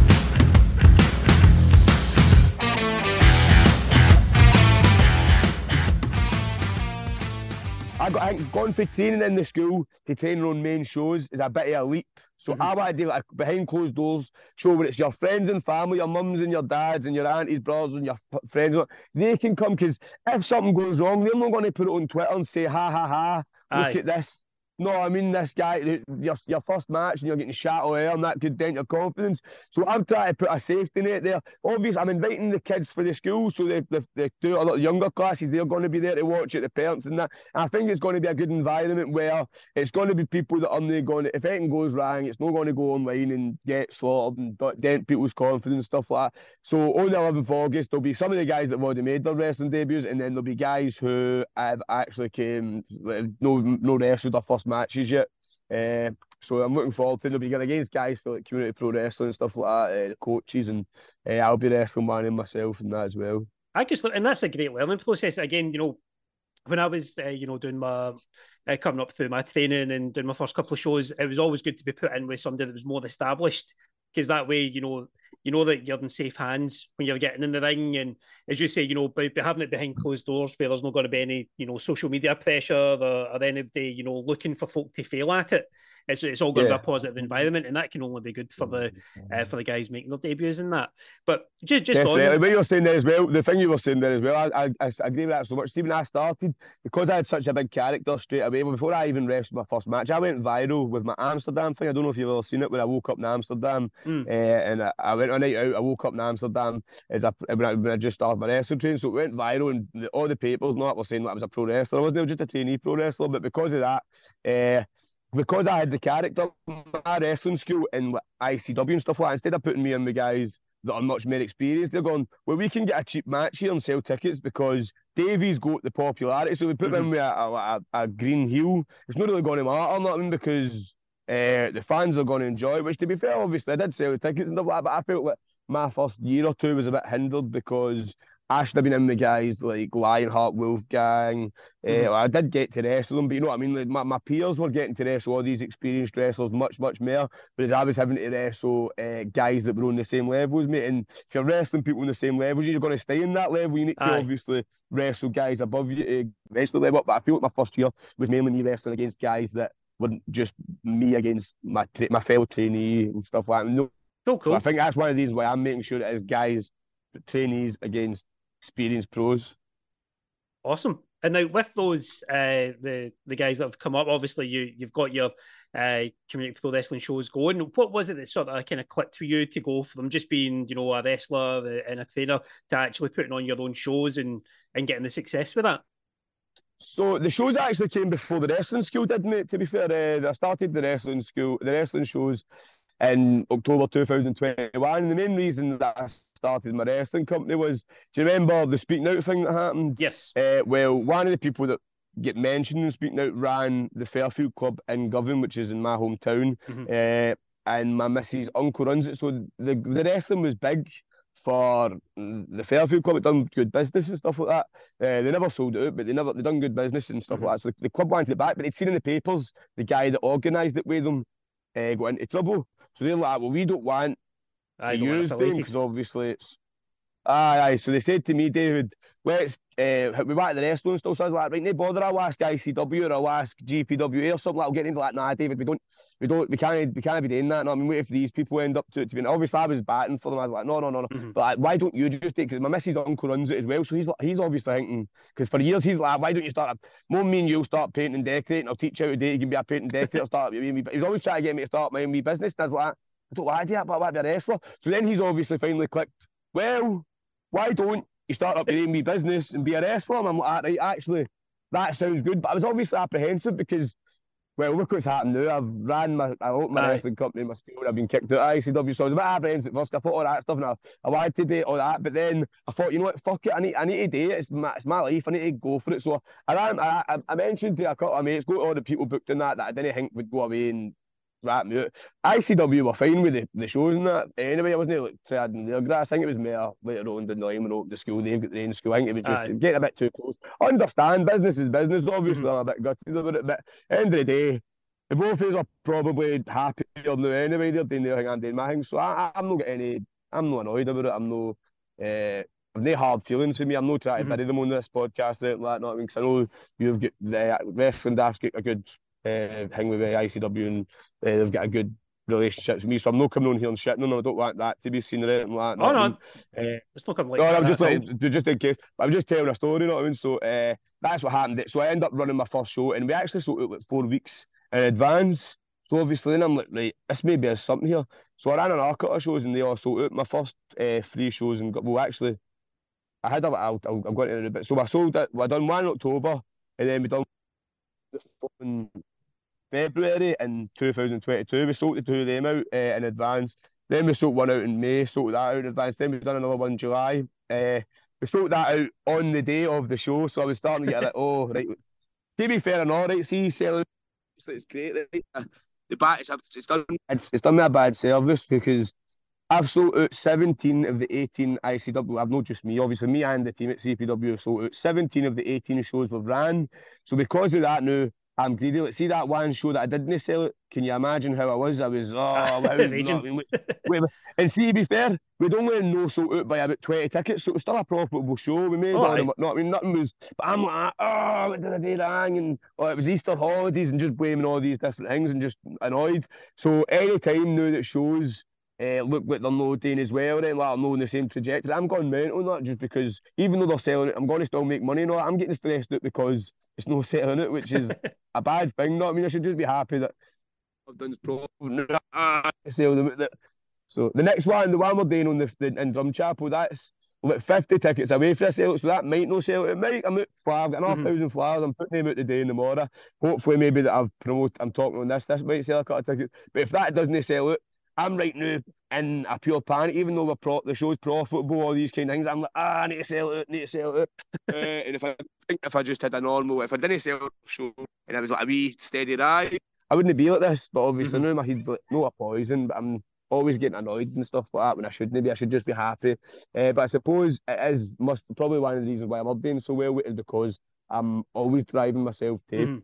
I, got, I think going for training in the school to training on main shows is a bit of a leap. So mm-hmm. I want to do like a behind closed doors show where it's your friends and family, your mums and your dads and your aunties, brothers and your f- friends. They can come, because if something goes wrong, they're not going to put it on Twitter and say, ha ha ha, look Aye. At this. No, I mean, this guy, your, your first match and you're getting shot away and that could dent your confidence. So I'm trying to put a safety net there. Obviously, I'm inviting the kids for the school, so they, they, they do a lot of younger classes. They're going to be there to watch it, the parents and that. And I think it's going to be a good environment where it's going to be people that are not going to, if anything goes wrong, it's not going to go online and get slaughtered and dent people's confidence and stuff like that. So on the eleventh of August, there'll be some of the guys that have already made their wrestling debuts, and then there'll be guys who have actually came, no, no wrestled their first matches yet. Uh, so I'm looking forward to it. They'll be going against guys for like Community Pro Wrestling and stuff like that, uh, the coaches, and uh, I'll be wrestling one in myself and that as well.
I guess, and that's a great learning process. Again, you know, when I was, uh, you know, doing my, uh, coming up through my training and doing my first couple of shows, it was always good to be put in with somebody that was more established, because that way, you know, you know that you're in safe hands when you're getting in the ring. And as you say, you know, by, by having it behind closed doors where there's not going to be any, you know, social media pressure or, or anybody, you know, looking for folk to fail at it. It's, it's all going yeah. to be a positive environment, and that can only be good for the uh, for the guys making their debuts in that. But just, just
Definitely.
on...
What you were saying there as well, the thing you were saying there as well, I, I, I agree with that so much. Stephen, I started, because I had such a big character straight away, before I even wrestled my first match, I went viral with my Amsterdam thing. I don't know if you've ever seen it, when I woke up in Amsterdam, mm. uh, and I, I went on a night out, I woke up in Amsterdam as a, when, I, when I just started my wrestling training, so it went viral, and the, all the papers and all that were saying that I was a pro wrestler. I wasn't, I was just a trainee pro wrestler, but because of that, uh, because I had the character, my wrestling school in I C W and stuff like that, instead of putting me in with guys that are much more experienced, they're going, well, we can get a cheap match here and sell tickets because Davey's got the popularity. So we put mm-hmm. him with a, a, a green heel. It's not really going to matter, nothing, because uh, the fans are going to enjoy it, which, to be fair, obviously, I did sell the tickets and stuff like that, but I felt like my first year or two was a bit hindered because I should have been in with guys like Lionheart, Wolfgang. Mm-hmm. Uh, I did get to wrestle them, but you know what I mean? Like my, my peers were getting to wrestle all these experienced wrestlers much, much more, whereas I was having to wrestle uh, guys that were on the same level as me. And if you're wrestling people on the same level, you're going to stay in that level. You need to Aye. obviously wrestle guys above you to wrestle the level up. But I feel like my first year was mainly me wrestling against guys that weren't just me against my tra- my fellow trainee and stuff like that. No,
cool, cool.
So I think that's one of these why I'm making sure that it's guys, trainees against experienced pros.
Awesome. And now with those uh the the guys that have come up, obviously you you've got your uh Community Pro Wrestling shows going. What was it that sort of kind of clicked for you to go from just being, you know, a wrestler and a trainer to actually putting on your own shows and and getting the success with that?
So the shows actually came before the wrestling school did, mate, to be fair. Uh, I started the wrestling school, the wrestling shows in October two thousand twenty-one. And the main reason that I started my wrestling company was, do you remember the Speaking Out thing that happened?
Yes.
Uh, well, one of the people that get mentioned in Speaking Out ran the Fairfield Club in Govan, which is in my hometown.
Mm-hmm.
Uh, and my missus' uncle runs it. So the, the wrestling was big for the Fairfield Club. It done good business and stuff like that. Uh, they never sold it out, but they never they done good business and stuff
mm-hmm.
like that. So the, the club wanted it back, but they'd seen in the papers the guy that organised it with them uh, got into trouble. So they're like, well, we don't want
I
to
don't
use
want
them because obviously it's. Aye, aye. So they said to me, David, let's uh, we back the wrestling still. So I was like, right, no bother. I'll ask I C W or I'll ask G P W A or something. Like, I'll get into like, nah, David, we don't, we don't, we can't, we can't be doing that. No, I mean, what if these people end up to it? To be, obviously, I was batting for them. I was like, no, no, no, no.
Mm-hmm.
But like, why don't you just do it? Because my missus' uncle runs it as well. So he's he's obviously thinking, because for years he's like, why don't you start? A, Mum, me and you'll start painting and decorating. I'll teach you how to do it. You can be a painting and decorator. Start. He's always trying to get me to start my own wee business. And I was like, I don't want to do that, but I want to be a wrestler. So then he's obviously finally clicked. Well, why don't you start up your own wee business and be a wrestler? And I'm like, right, actually, that sounds good. But I was obviously apprehensive because, well, look what's happened now. I've ran my, I opened my
Aye.
wrestling company in my school. I've been kicked out of I C W, so I was a bit apprehensive first. I thought all that stuff, and I, I wanted to do all that. But then I thought, you know what, fuck it, I need, I need to do it. It's my, it's my life. I need to go for it. So I ran. I, I, I mentioned to a couple of mates, go to all the people booked in that that I didn't think would go away and rat me out. I C W were fine with the, the shows and that. Anyway, I wasn't like treading their grass. I think it was more later on down the line when I opened the school, they've got their own school. I think it was just
Aye.
getting a bit too close. I understand business is business, obviously.
Mm-hmm.
I'm a bit gutted about it, but at the end of the day, the both of us are probably happier now anyway. They're doing their thing, I'm doing my thing. So I, I'm not getting any, I'm not annoyed about it. I'm no, uh, I've no hard feelings for me. I'm not trying to
Mm-hmm.
bury them on this podcast or anything like that. Not because I know you've got the wrestling daft's got a good uh, thing with the I C W and uh, they've got a good relationships with me, so I'm not coming on here and shitting. No, no, I don't want that to be seen or anything like that.
Oh, no.
I mean, uh,
It's not coming like
no,
that.
I'm just
That's
like, just in case. But I'm just telling a story, you know what I mean? So uh, that's what happened. So I end up running my first show, and we actually sold it like four weeks in advance. So obviously, then I'm like, right, this maybe is something here. So I ran an arc of shows, and they all sold out. My first uh, three shows, and got, well, actually, I had a, I'll, I'll, I'm going into it a bit. So I sold it. Well, I done one in October, and then we done the following February in two thousand twenty-two. We sold the two of them out uh, in advance. Then we sold one out in May, sold that out in advance. Then we've done another one in July. Uh, we sold that out on the day of the show, so I was starting to get a bit, oh, right. To be fair and all, right, see, selling, it's, it's great, right? Uh, the back, it's, it's, done, it's, it's done me a bad service because I've sold out seventeen of the eighteen I C W. I've not just me, obviously, me and the team at C P W have sold out seventeen of the eighteen shows we've ran. So because of that now, I'm greedy. Let's see that one show that I didn't sell it. Can you imagine how I was? I was, oh, wow. Not, I mean, wait, wait, and see, to be fair, we'd only no sold out by about twenty tickets, so it was still a profitable show. We made
oh,
on them, not, I mean, nothing was, but I'm like, oh, what did I do wrong? And oh, it was Easter holidays and just blaming all these different things and just annoyed. So any time now that shows Uh, look like they're not doing as well, then like I'm not on the same trajectory. I'm going mental on that just because even though they're selling it, I'm going to still make money. No, I'm getting stressed out because it's not selling it, which is a bad thing. No, I mean I should just be happy that I've done this proper. Sell them. So the next one, the one we're doing on the, the in Drumchapel, that's like fifty tickets away for a sale. So that might not sell. It might. I'm out flyer, I've got another mm-hmm. thousand flyers. I'm putting them out today in the morning. Hopefully, maybe that I've promoted. I'm talking on this. This might sell a couple of tickets. But if that doesn't sell it, I'm right now in a pure panic, even though we're pro- the show's profitable, all these kind of things. I'm like, ah, I need to sell it, need to sell it. uh, and if I think if I just had a normal, if I didn't sell the show and I was like a wee steady ride, I wouldn't be like this. But obviously mm-hmm. now my head's like, not a poison, but I'm always getting annoyed and stuff like that when I shouldn't be. I should just be happy. Uh, but I suppose it is must probably one of the reasons why I'm up doing so well is because I'm always driving myself to. Mm-hmm.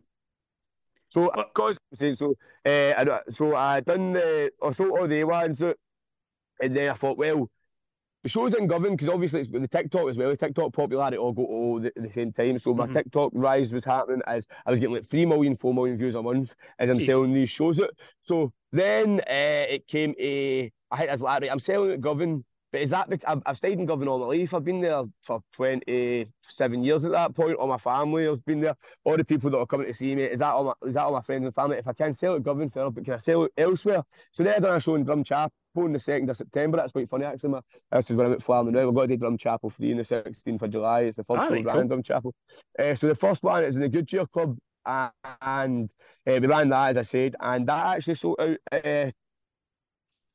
So, because so, uh, so I done the I sold all the ones out, and then I thought, well, the show's in Govan because obviously it's with the TikTok as well. The TikTok popularity all go all at the same time. So my mm-hmm. TikTok rise was happening as I was getting like three million, four million views a month as I'm Jeez. selling these shows out. So then uh, it came a I had as like, right, I'm selling at Govan. But is that because I've, I've stayed in Govan all my life? I've been there for twenty-seven years at that point. All my family has been there. All the people that are coming to see me, is that all my, is that all my friends and family? If I can't sell it Govan, fair enough, but can I sell it elsewhere? So then I done a show in Drumchapel on the second of September. That's quite funny, actually. My, this is when I'm at Flarney now. We've got to do Drumchapel three on the sixteenth of July. It's the first show
cool.
in Drumchapel. Uh, so the first one is in the Goodyear Club, uh, and uh, we ran that, as I said, and that actually sold out uh,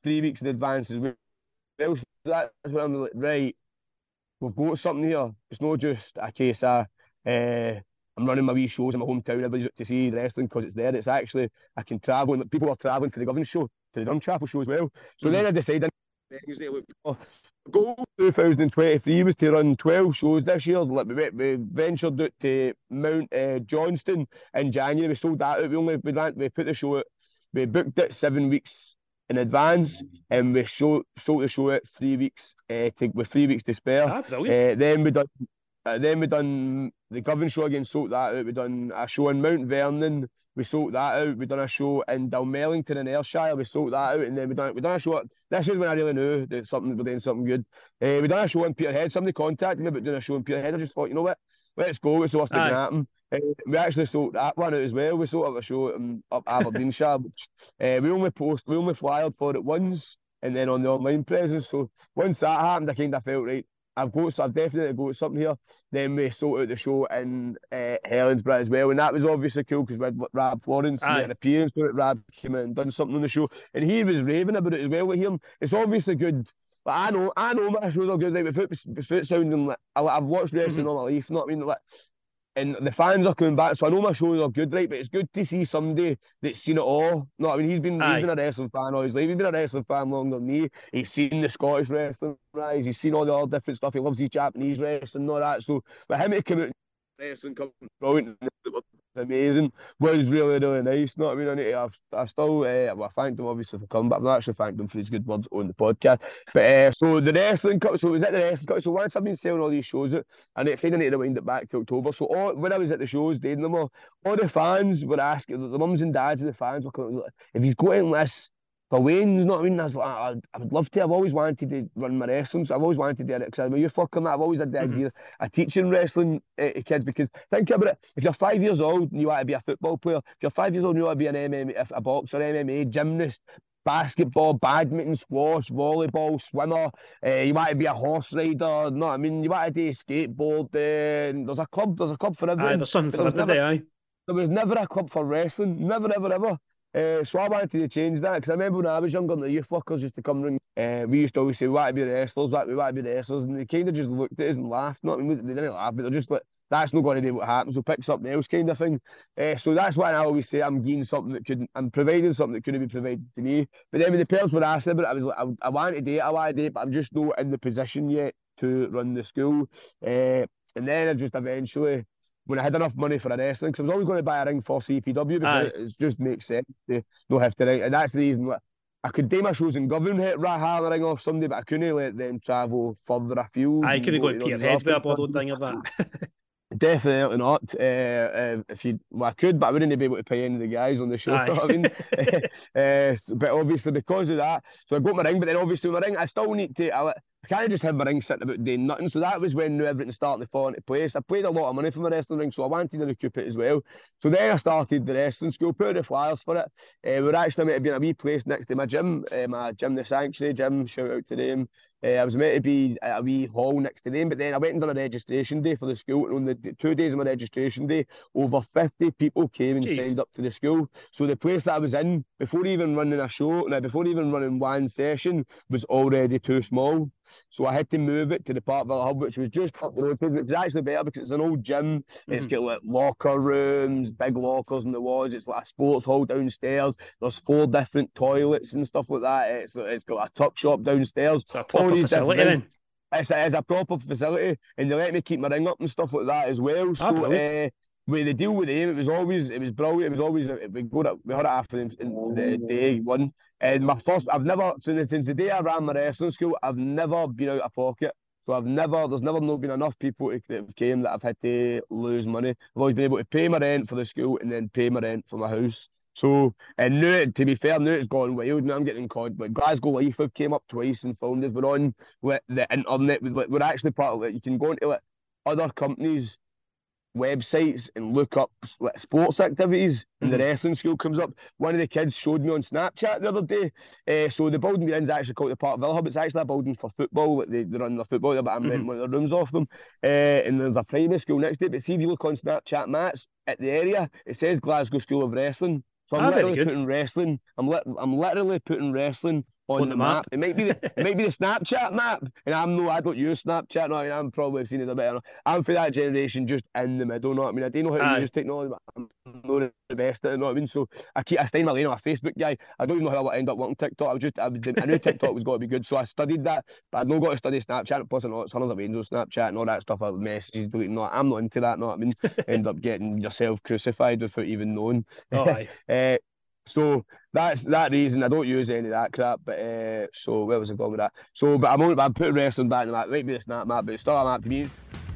three weeks in advance as well. So that's when I'm like, right, we've got something here. It's not just a case of uh, I'm running my wee shows in my hometown, everybody's out to see wrestling because it's there. It's actually, I can travel, and people are travelling for the Govan show, to the Drumchapel show as well. So mm-hmm. then I decided, Wednesday, look, oh, goal twenty twenty-three was to run twelve shows this year. Like we, we ventured out to Mount uh, Johnston in January. We sold that out. We only we, ran, we put the show out. We booked it seven weeks in advance, and we show, sold the show out three weeks uh, to, with three weeks to spare.
Ah, brilliant.
Uh, then we done. Uh, then we done the Govan show again. Sold that out. We done a show in Mount Vernon. We sold that out. We done a show in Dalmellington in Ayrshire. We sold that out, and then we done we done a show. This is when I really knew that something we're doing something good. Uh, we done a show in Peterhead. Somebody contacted me about doing a show in Peterhead. I just thought, you know what, let's go. It's the worst thing that can happen. Uh, we actually sold that one out as well. We sold up a show um, up Aberdeenshire. Which, uh, we only post, we only flyered for it once, and then on the online presence. So once that happened, I kind of felt right. I've got, so I've definitely got something here. Then we sold out the show in uh, Helensburgh as well, and that was obviously cool because we had Rab Florence made an appearance for it. Rab came in and done something on the show, and he was raving about it as well. Like him, it's obviously good. But I know, I know my shows are good. Like without, without sounding like I've watched wrestling mm-hmm. all my life, you know what I mean? Like, and the fans are coming back, so I know my shows are good, right? But it's good to see somebody that's seen it all. No, I mean he's been he's been a wrestling fan all his life. He's been a wrestling fan longer than me. He's seen the Scottish wrestling rise. He's seen all the other different stuff. He loves his Japanese wrestling and all that. So for him to come out, wrestling come brilliant, amazing, was really really nice. Not I mean I need to, I've, I still uh, well I thanked him obviously for coming, but I've not actually thanked him for his good words on the podcast. But uh, so the wrestling cup, so it was at the wrestling cup. So once I've been selling all these shows out, and I kind of need to rewind it back to October. So all, when I was at the shows doing them all, all the fans were asking, the mums and dads of the fans were coming, if you've got in this for Wayne's, you know what I mean? I was like, I, I would love to. I've always wanted to run my wrestling. So I've always wanted to do it because I'm a youth worker. I've always had the mm-hmm. idea of teaching wrestling uh, to kids because think about it. If you're five years old and you want to be a football player, if you're five years old and you want to be an M M A, a boxer, M M A, gymnast, basketball, badminton, squash, volleyball, swimmer, uh, you want to be a horse rider, you know what I mean? You want to do skateboard. Uh, there's a club. There's a club for everything.
Aye, there's something for everybody. Aye.
There was never a club for wrestling. Never, ever, ever. Uh, so I wanted to change that because I remember when I was younger, the youth workers used to come round. Uh, we used to always say, we want to be wrestlers, we want to be wrestlers, and they kind of just looked at us and laughed. Not I mean, they didn't laugh, but they're just like, that's not going to be what happens. We'll pick something else, kind of thing. Uh, so that's why I always say I'm getting something that couldn't, I'm providing something that couldn't be provided to me. But then when the parents were asking about it, I was like, I, I want to do it, I want to do it, but I'm just not in the position yet to run the school. Uh, and then I just eventually, when I had enough money for a wrestling, because I was always going to buy a ring for C P W because it, it just makes sense to not have to ring. And that's the reason why I could do my shows in Govan, hit right hard the ring off somebody, but I couldn't let them travel further afield.
I couldn't go to Peterhead with a bottle thing of that.
Definitely not. Uh, uh, if you, well, I could, but I wouldn't be able to pay any of the guys on the show. You know what I mean? uh, but obviously, because of that, so I got my ring. But then, obviously, my ring, I still need to. I, I can't just have my ring sitting about doing nothing. So that was when everything started to fall into place. I paid a lot of money for my wrestling ring, so I wanted to recoup it as well. So then I started the wrestling school, put out the flyers for it. Uh, we were actually meant to be in a wee place next to my gym, uh, my gym, the Sanctuary Gym. Shout out to them. Uh, I was meant to be at a wee hall next to them, but then I went and done a registration day for the school. And on the two days of my registration day, over fifty people came and Jeez. signed up to the school. So the place that I was in, before even running a show, now before even running one session, was already too small. So I had to move it to the Parkville Hub, which was just up the road. It's actually better because it's an old gym. Mm-hmm. It's got like locker rooms, big lockers in the walls. It's like a sports hall downstairs. There's four different toilets and stuff like that. It's it's got a tuck shop downstairs.
So a proper facility then?
It's a, it's a proper facility, and they let me keep my ring up and stuff like that as well.
Ah,
so uh, with the deal with them, it was always it was brilliant. It was always we go to, we had it after in, in the day one. And my first, I've never since since the day I ran my wrestling school, I've never been out of pocket. So I've never, there's never not been enough people that have came that I've had to lose money. I've always been able to pay my rent for the school and then pay my rent for my house. So, and now, to be fair, now it's gone wild. Now I'm getting caught. But Glasgow Life have came up twice and found us. We're on with the internet. We're actually part of it. You can go into like other companies' websites and look up like sports activities, and mm-hmm. the wrestling school comes up. One of the kids showed me on Snapchat the other day. Uh, so the building we're in is actually called the Parkville Hub. It's actually a building for football. Like they, they run their football there, but I'm mm-hmm. renting one of the rooms off them. Uh, and there's a primary school next to it. But see if you look on Snapchat maps at the area, it says Glasgow School of Wrestling. So I'm ah, literally putting wrestling. I'm li- I'm literally putting wrestling on,
on
the,
the map.
map. It might be the, it might be the Snapchat map, and I'm no, I don't use Snapchat. No, I mean, I'm probably seen as a bit. I'm for that generation, just in the middle. Know what I mean? I don't know how to
Aye.
use technology, but I'm not the best at it. Know what I mean? So I keep I stay in my lane. I'm a Facebook guy. I don't even know how I would end up working TikTok. I was just I, was, I knew TikTok was going to be good, so I studied that. But I'd not got to study Snapchat. Plus, I know it's hundreds of angels Snapchat and all that stuff. Messages deleting. No, I'm not into that. Know what I mean? End up getting yourself crucified without even knowing.
Oh, aye.
uh, So that's that reason I don't use any of that crap. But uh, so where was I going with that? So, but I'm only I'm putting wrestling back in the map. It might be the snap map, but it's still a map to me.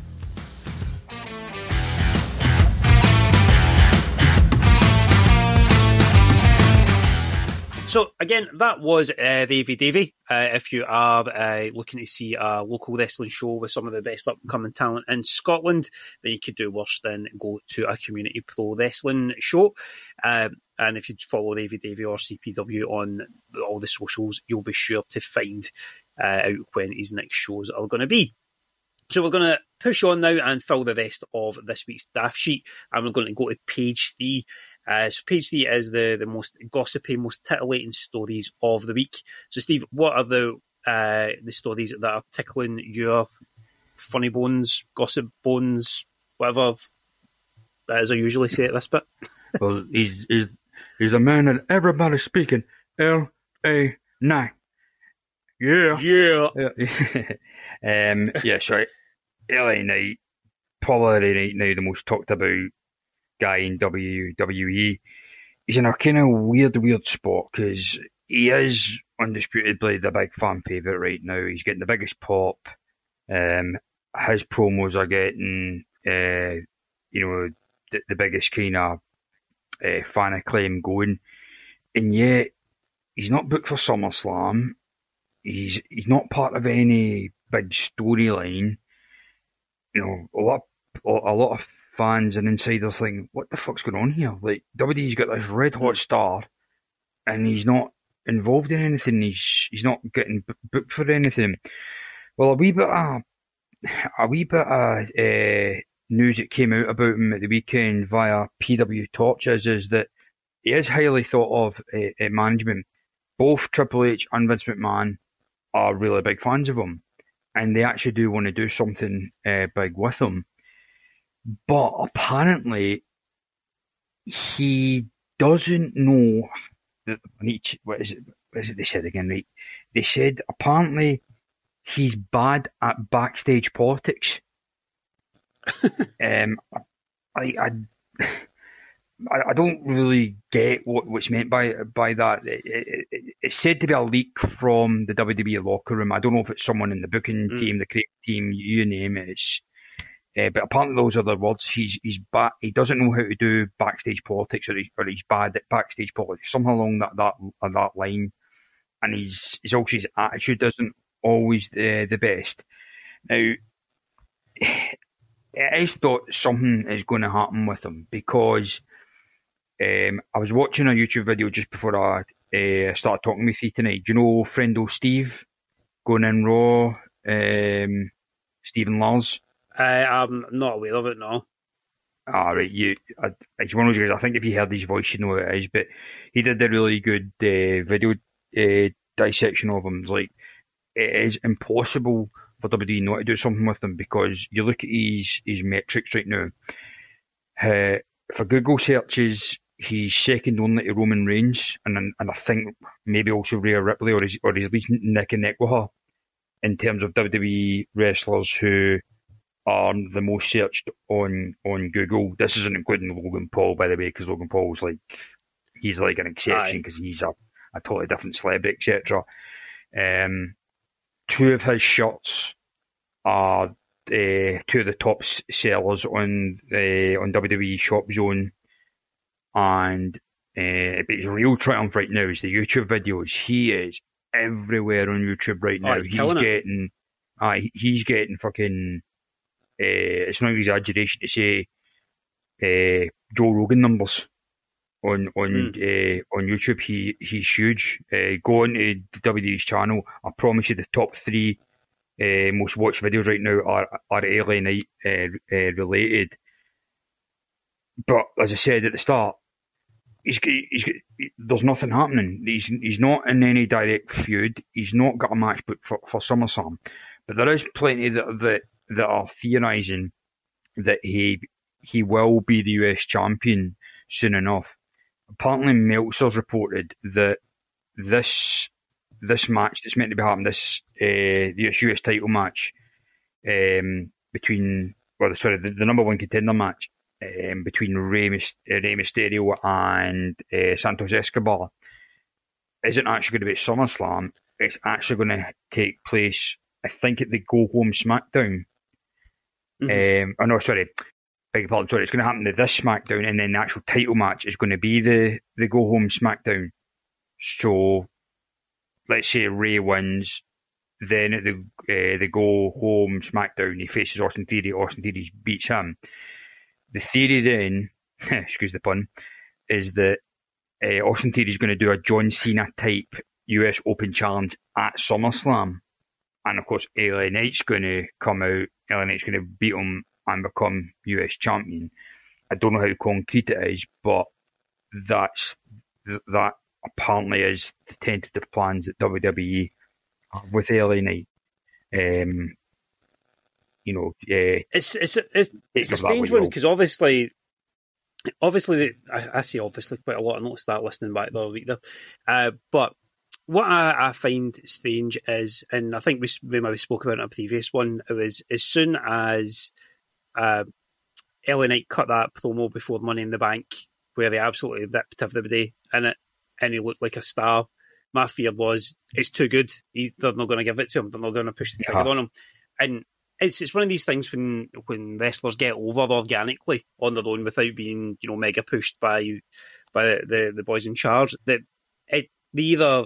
So again, that was uh, the Avie Davie. Uh, if you are uh, looking to see a local wrestling show with some of the best up-and-coming talent in Scotland, then you could do worse than go to a community pro wrestling show. Um, and if you follow the Avie Davie or C P W on all the socials, you'll be sure to find uh, out when his next shows are going to be. So we're going to push on now and fill the rest of this week's daft sheet. And we're going to go to page three. Uh, so page three is the, the most gossipy, most titillating stories of the week. So Steve, what are the uh, the stories that are tickling your funny bones, gossip bones, whatever that is I usually say at this bit?
Well, he's, he's, he's a man that everybody's speaking. L A nine. Yeah.
Yeah.
yeah. um, yeah, sorry. L A Knight, probably right now the most talked about guy in W W E. He's in a kind of weird, weird spot because he is undisputably the big fan favourite right now. He's getting the biggest pop. Um, his promos are getting, uh, you know, the, the biggest kind of uh, fan acclaim going. And yet, he's not booked for SummerSlam. He's he's not part of any big storyline. You know, a lot, a lot of fans and insiders think, what the fuck's going on here? Like, W W E's got this red hot star, and he's not involved in anything. He's he's not getting b- booked for anything. Well, a wee bit of a wee bit of uh, news that came out about him at the weekend via P W Torches is that he is highly thought of uh, at management. Both Triple H and Vince McMahon are really big fans of him, and they actually do want to do something uh, big with him. But apparently, he doesn't know that. What is it? What is it they said again? Right? They said apparently he's bad at backstage politics. um, I, I, I don't really get what, what's meant by by that. It, it, it, it's said to be a leak from the W W E locker room. I don't know if it's someone in the booking mm. team, the creative team, you name it. It's, uh, but apparently those are the words. He's he's bad. He doesn't know how to do backstage politics, or, he, or he's bad at backstage politics, something along that that that line. And he's he's also his attitude isn't always the the best. Now, I thought something is going to happen with him because um, I was watching a YouTube video just before I uh, started talking with you tonight. Do you know friendo Steve going in Raw? Um, Stephen Lars.
Uh, I'm not aware of it, no.
Ah, right. You, I, it's one of those guys. I think if you heard his voice, you know what it is. But he did a really good uh, video uh, dissection of him. It's like, it is impossible for W W E not to do something with him because you look at his his metrics right now. Uh, for Google searches, he's second only to Roman Reigns, and and I think maybe also Rhea Ripley, or he's or he's at least neck and neck with her in terms of W W E wrestlers who are the most searched on on Google. This isn't including Logan Paul, by the way, because Logan Paul's like he's like an exception because he's a, a totally different celebrity, et cetera. Um, two of his shirts are uh, two of the top sellers on uh, on W W E Shop Zone, and uh, but his real triumph right now is the YouTube videos. He is everywhere on YouTube right now.
Oh, he's
he's
killing
getting, it. Uh, he's getting fucking. Uh, it's not an exaggeration to say uh, Joe Rogan numbers on on mm. uh, on YouTube. He he's huge. Uh, go on to the W W E's channel. I promise you, the top three uh, most watched videos right now are are L A Knight uh, uh, related. But as I said at the start, he's, he's, he's there's nothing happening. He's he's not in any direct feud. He's not got a match booked for, for SummerSlam. But there is plenty that that, that are theorising that he he will be the U S champion soon enough. Apparently, Meltzer's reported that this this match that's meant to be happening, this uh, the U S title match um, between, well, sorry, the, the number one contender match um, between Rey, Myst- Rey Mysterio and uh, Santos Escobar isn't actually going to be at SummerSlam. It's actually going to take place, I think, at the Go Home SmackDown. Mm-hmm. Um, oh no, sorry. Beg your pardon, sorry, it's going to happen to this SmackDown, and then the actual title match is going to be the, the Go Home SmackDown. So, let's say Rey wins, then at the uh, the Go Home SmackDown, he faces Austin Theory, Austin Theory beats him. The theory then, excuse the pun, is that uh, Austin Theory is going to do a John Cena type U S Open challenge at SummerSlam. And of course, L A Knight's going to come out, L A Knight's going to beat him and become U S champion. I don't know how concrete it is, but that's that apparently is the tentative plans that W W E have with L A Knight. Um, you know, uh,
it's it's it's, it's a strange one because obviously, obviously, I, I say obviously quite a lot. I noticed that listening back the other week there, uh, but. What I, I find strange is, and I think we, we maybe spoke about it in a previous one, it was as soon as uh, L A Knight cut that promo before Money in the Bank, where they absolutely ripped everybody in it, and he looked like a star, my fear was, it's too good. He, they're not going to give it to him. They're not going to push the trigger yeah. on him. And it's it's one of these things when when wrestlers get over organically on their own without being, you know, mega pushed by by the, the, the boys in charge, that it they either...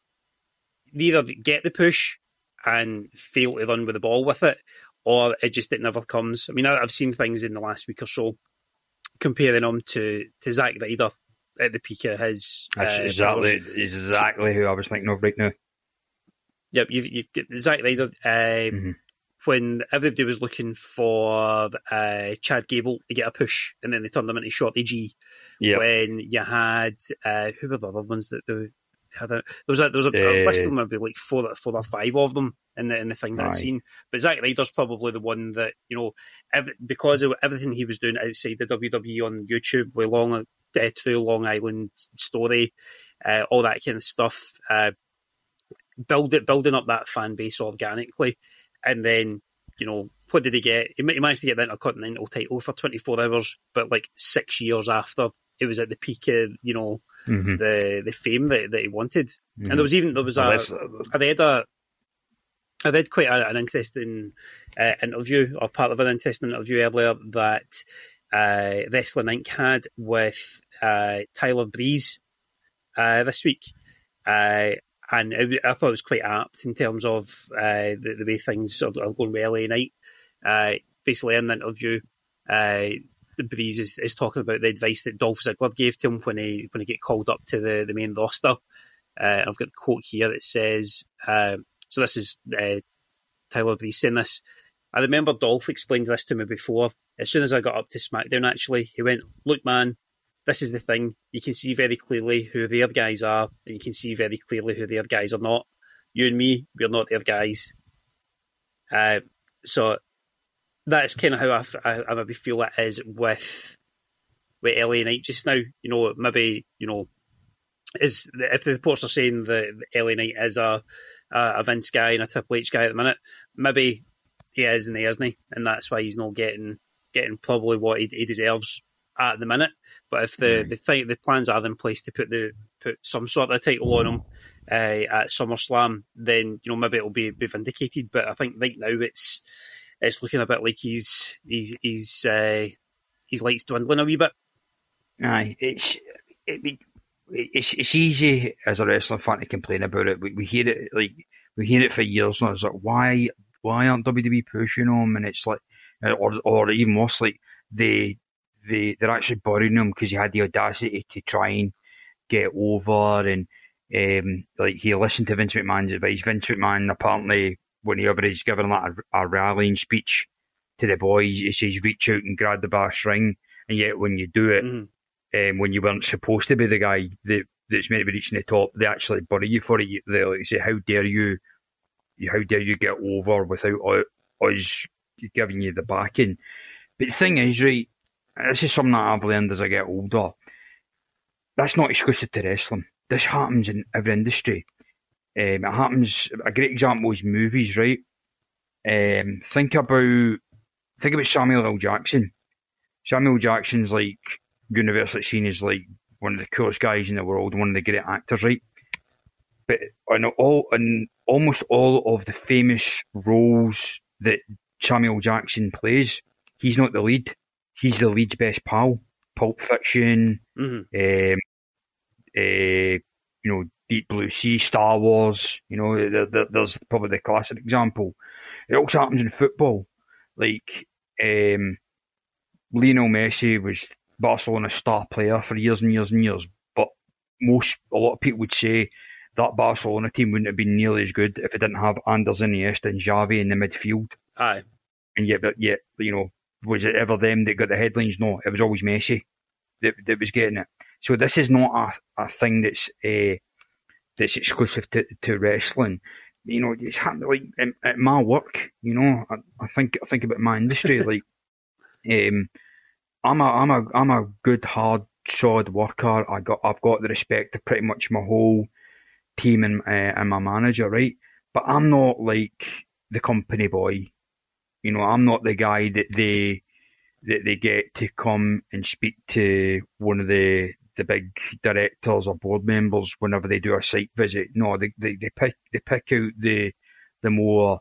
They either get the push and fail to run with the ball with it, or it just it never comes. I mean, I've seen things in the last week or so comparing him to, to Zack Ryder at the peak of his.
That's
uh,
exactly exactly who I was thinking of right now.
Yep, you've, you've got Zack Ryder um, mm-hmm. when everybody was looking for uh, Chad Gable to get a push, and then they turned him into Shorty G. Yep. When you had uh, who were the other ones that they had a, there was a there was a, uh, a list of maybe like four four or five of them in the in the thing that I've seen. But Zack Ryder's probably the one that, you know, every, because of everything he was doing outside the W W E on YouTube with Long uh, True Long Island Story, uh, all that kind of stuff, uh, build it building up that fan base organically, and then, you know, what did he get? He, he managed to get the Intercontinental title for twenty-four hours, but like six years after, it was at the peak of, you know, mm-hmm. the the fame that, that he wanted. Mm-hmm. And there was even there was a I read a I read quite a, an interesting uh, interview, or part of an interesting interview earlier that uh, Wrestling Incorporated had with uh, Tyler Breeze uh, this week, uh, and it, I thought it was quite apt in terms of uh, the, the way things are, are going with L A Knight. Uh, basically, in the interview, uh, Breeze is, is talking about the advice that Dolph Ziggler gave to him when he when he get called up to the, the main roster. Uh, I've got a quote here that says, uh, so this is uh, Tyler Breeze saying this. I remember Dolph explained this to me before. As soon as I got up to SmackDown, actually, he went, "Look, man, this is the thing. You can see very clearly who their guys are, and you can see very clearly who their guys are not. You and me, we're not their guys." Uh, so that's kind of how I, I, I maybe feel it is with with L A Knight just now. You know, maybe, you know, is if the reports are saying that L A Knight is a a Vince guy and a Triple H guy at the minute, maybe he is and he isn't, and that's why he's not getting getting probably what he, he deserves at the minute. But if the mm. the th- the plans are in place to put the put some sort of title on him uh, at SummerSlam, then, you know, maybe it'll be, be vindicated. But I think right now it's it's looking a bit like he's he's he's uh, his light's dwindling a wee bit.
Aye, it's it, it's it's easy as a wrestling fan to complain about it. We, we hear it like we hear it for years now. It's like, why why aren't W W E pushing him? And it's like, or or even worse, like they they they're actually burying him because he had the audacity to try and get over, and um, like he listened to Vince McMahon's advice. Vince McMahon apparently, whenever he's given like a, a rallying speech to the boys, he says reach out and grab the bar string, and yet when you do it, mm. um, when you weren't supposed to be the guy that that's meant to be reaching the top, they actually bury you for it. They like say, "How dare you? How dare you get over without us giving you the backing?" But the thing is, right, this is something that I've learned as I get older. That's not exclusive to wrestling. This happens in every industry. Um, it happens. A great example is movies, right? Um, think about think about Samuel L. Jackson. Samuel Jackson's like universally seen as like one of the coolest guys in the world, one of the great actors, right? But in all, in almost all of the famous roles that Samuel Jackson plays, he's not the lead. He's the lead's best pal. Pulp Fiction,
mm-hmm.
um, uh, you know, Deep Blue Sea, Star Wars. You know, there, there, there's probably the classic example. It also happens in football. Like, um, Lionel Messi was Barcelona's star player for years and years and years, but most, a lot of people would say that Barcelona team wouldn't have been nearly as good if it didn't have Anders Iniesta and Xavi in the midfield.
Aye.
And yet, but yet, you know, was it ever them that got the headlines? No, it was always Messi that, that was getting it. So this is not a, a thing that's uh, that's exclusive to, to wrestling. You know, it's happened like at, at my work. You know, I, I think I think about my industry. Like, um, I'm a I'm a I'm a good hard solid worker. I got I've got the respect of pretty much my whole team and uh, and my manager, right? But I'm not like the company boy. You know, I'm not the guy that they that they get to come and speak to one of the the big directors or board members whenever they do a site visit. No, they they, they pick they pick out the the more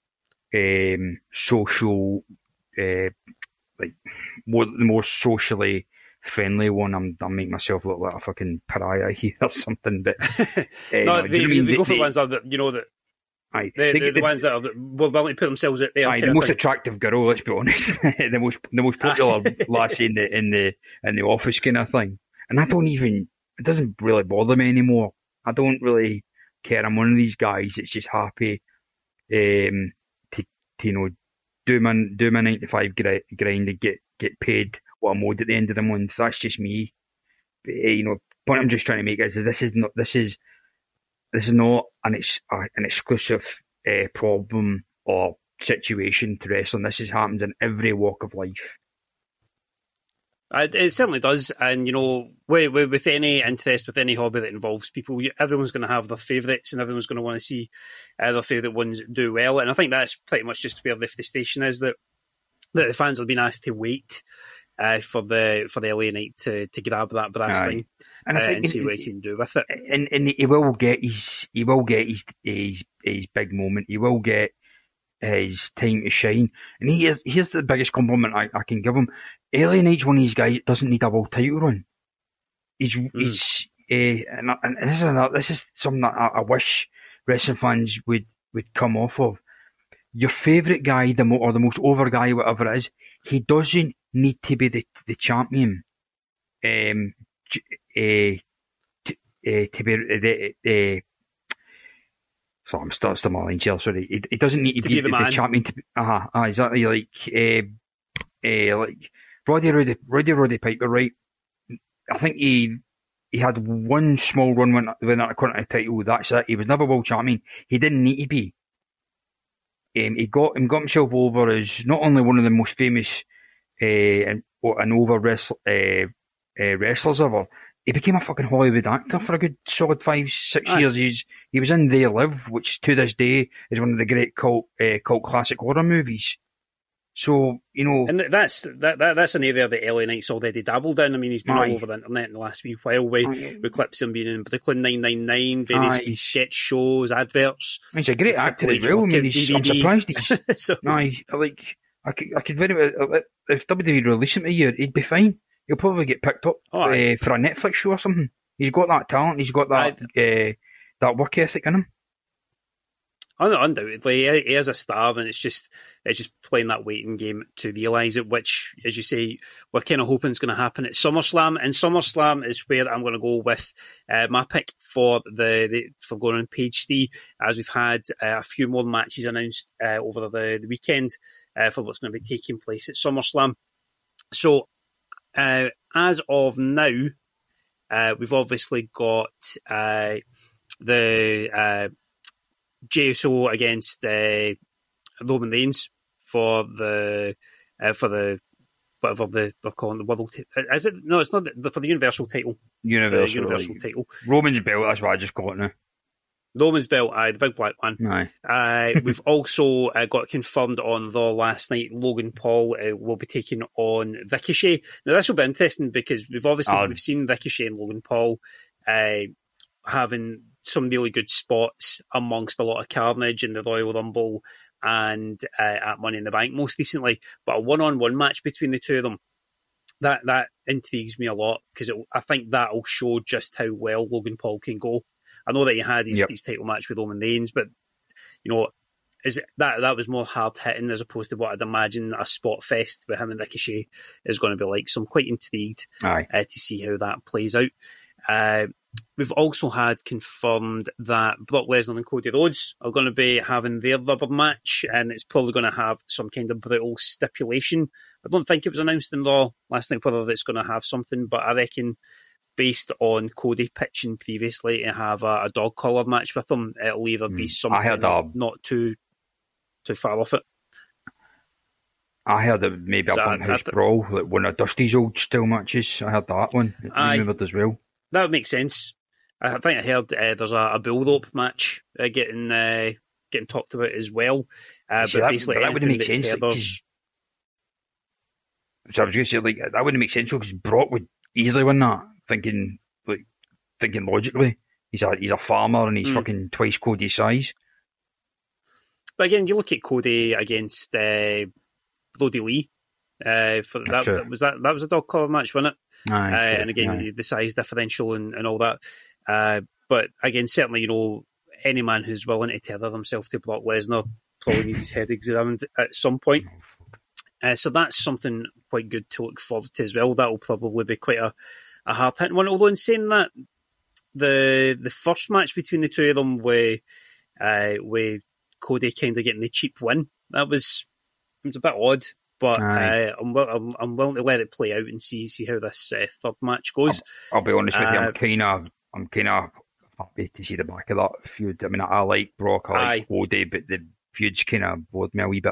um, social, uh, like more the more socially friendly one. I'm I'm making myself look like a fucking pariah here or something. But uh,
no,
no,
they,
you know,
they, they go for
they,
ones that you know that.
Aye,
the,
they,
the, the
they,
ones that are willing to put themselves out there.
Aye, the most attractive girl. Let's be honest, the most the most popular lassie in the in the in the office kind of thing. And I don't even. It doesn't really bother me anymore. I don't really care. I'm one of these guys that's just happy um, to, to you know do my do my nine to five grind and get get paid what I'm owed at the end of the month. That's just me. But, uh, you know, point I'm just trying to make is that this is not this is. This is not an ex- uh, an exclusive uh, problem or situation to wrestling. This is happens in every walk of life.
It, it certainly does, and you know, with, with, with any interest, with any hobby that involves people, everyone's going to have their favourites, and everyone's going to want to see uh, their favourite ones do well. And I think that's pretty much just where the, the station is, that that the fans have been asked to wait uh, for the for the L A Knight to, to grab that brass
Aye.
line
and,
uh,
I think
and see
in,
what he can do with it.
And and he will get his he will get his his, his big moment. He will get his time to shine. And he is, here's the biggest compliment I, I can give him. L A Knight's one of these guys that doesn't need a world title run. He's mm. he's uh, and, and this is another, this is something that I, I wish wrestling fans would, would come off of. Your favourite guy, the mo- or the most over guy, whatever it is, he doesn't need to be the the champion. Um, uh, to, uh, to be the. Uh, So I'm still, still my line here, sorry. It, it doesn't need to,
to
be,
be the,
the,
man.
the champion to be, uh-huh, uh, exactly, like, uh, uh, like, Roddy Roddy, Roddy Roddy Piper, right? I think he, he had one small run when, when that Continental title, that's it. He was never world champion. He didn't need to be. Um, he got, him got himself over as not only one of the most famous, uh, and, and over wrestle, uh, uh, wrestlers ever, he became a fucking Hollywood actor for a good solid five, six
Aye.
years. He's, he was in They Live, which to this day is one of the great cult, uh, cult classic horror movies. So, you know...
And that's that, that that's an area that L A Knight's already dabbled in. I mean, he's been
aye.
all over the internet in the last wee while with,
Aye.
with clips of him being in Brooklyn nine nine nine, various
Aye.
sketch shows, adverts.
He's a great actor as well. I mean, he's, I'm surprised he's...
so,
Aye, like, I could, I could very well... If W W E released him a year, he'd be fine. He'll probably get picked up
oh,
uh, for a Netflix show or something. He's got that talent. He's got that uh, that work ethic in him.
Undoubtedly, he is a star, and it's just it's just playing that waiting game to realise it. Which, as you say, we're kind of hoping is going to happen at SummerSlam. And SummerSlam is where I'm going to go with uh, my pick for the, the for going on page three, as we've had uh, a few more matches announced uh, over the, the weekend uh, for what's going to be taking place at SummerSlam. So, uh, as of now, uh, we've obviously got uh, the uh, Jey Uso against uh, Roman Reigns for the uh, for the whatever the, they're calling the world. T- is it? No, it's not the, for the Universal title.
Universal,
the Universal
like,
title.
Roman's belt. That's what I just got now.
Roman's belt, aye, the big black one.
Aye.
Uh, we've also uh, got confirmed on the last night Logan Paul uh, will be taking on Ricochet. Now this will be interesting because we've obviously
Uh,
we've seen Ricochet and Logan Paul uh, having some really good spots amongst a lot of carnage in the Royal Rumble and uh, at Money in the Bank most recently. But a one-on-one match between the two of them, that that intrigues me a lot because I think that'll show just how well Logan Paul can go. I know that he had his,
Yep.
his title match with Roman Reigns, but you know, is it, that that was more hard hitting as opposed to what I'd imagine a spot fest with him and Ricochet is going to be like. So I'm quite intrigued
Aye.
uh, to see how that plays out. Uh, we've also had confirmed that Brock Lesnar and Cody Rhodes are going to be having their rubber match, and it's probably going to have some kind of brutal stipulation. I don't think it was announced in Raw last night whether it's going to have something, but I reckon based on Cody pitching previously to have a, a dog collar match with him, it'll either be
Mm.
something
I heard that-
not too too far off it.
I heard that maybe
So
a
I-
bunkhouse
I th-
brawl, like one of Dusty's old style matches. I heard that one. I
Aye.
remembered as well.
That would make sense. I think I heard uh, there's a, a bull rope match uh, getting uh, getting talked about as well. Uh,
See,
but
that-
basically,
but that wouldn't
anything
make
that
sense, like,
tethers-
So I was going to say, like, that wouldn't make sense because Brock would easily win that. Thinking, like, thinking logically, he's a he's a farmer and he's
Mm.
fucking twice Cody's size.
But again, you look at Cody against uh, Brody Lee. Uh, for that
True.
was that that was a dog collar match, wasn't it?
Aye,
Uh,
true,
and again,
aye.
the, the size differential and, and all that. Uh, but again, certainly, you know, any man who's willing to tether himself to Brock Lesnar probably needs his head examined at some point. Uh, so that's something quite good to look forward to as well. That will probably be quite a, a hard hitting one. Although in saying that, the the first match between the two of them, with uh, with Cody kind of getting the cheap win, that was it was a bit odd. But
Aye.
uh, I'm, wi- I'm I'm willing to let it play out and see see how this uh, third match goes.
I'll be honest with you,
Uh,
I'm kind of, I'm kind of happy to see the back of that feud. I mean, I like Brock, I like
Aye.
Cody, but the feud's kind of bored me a wee bit.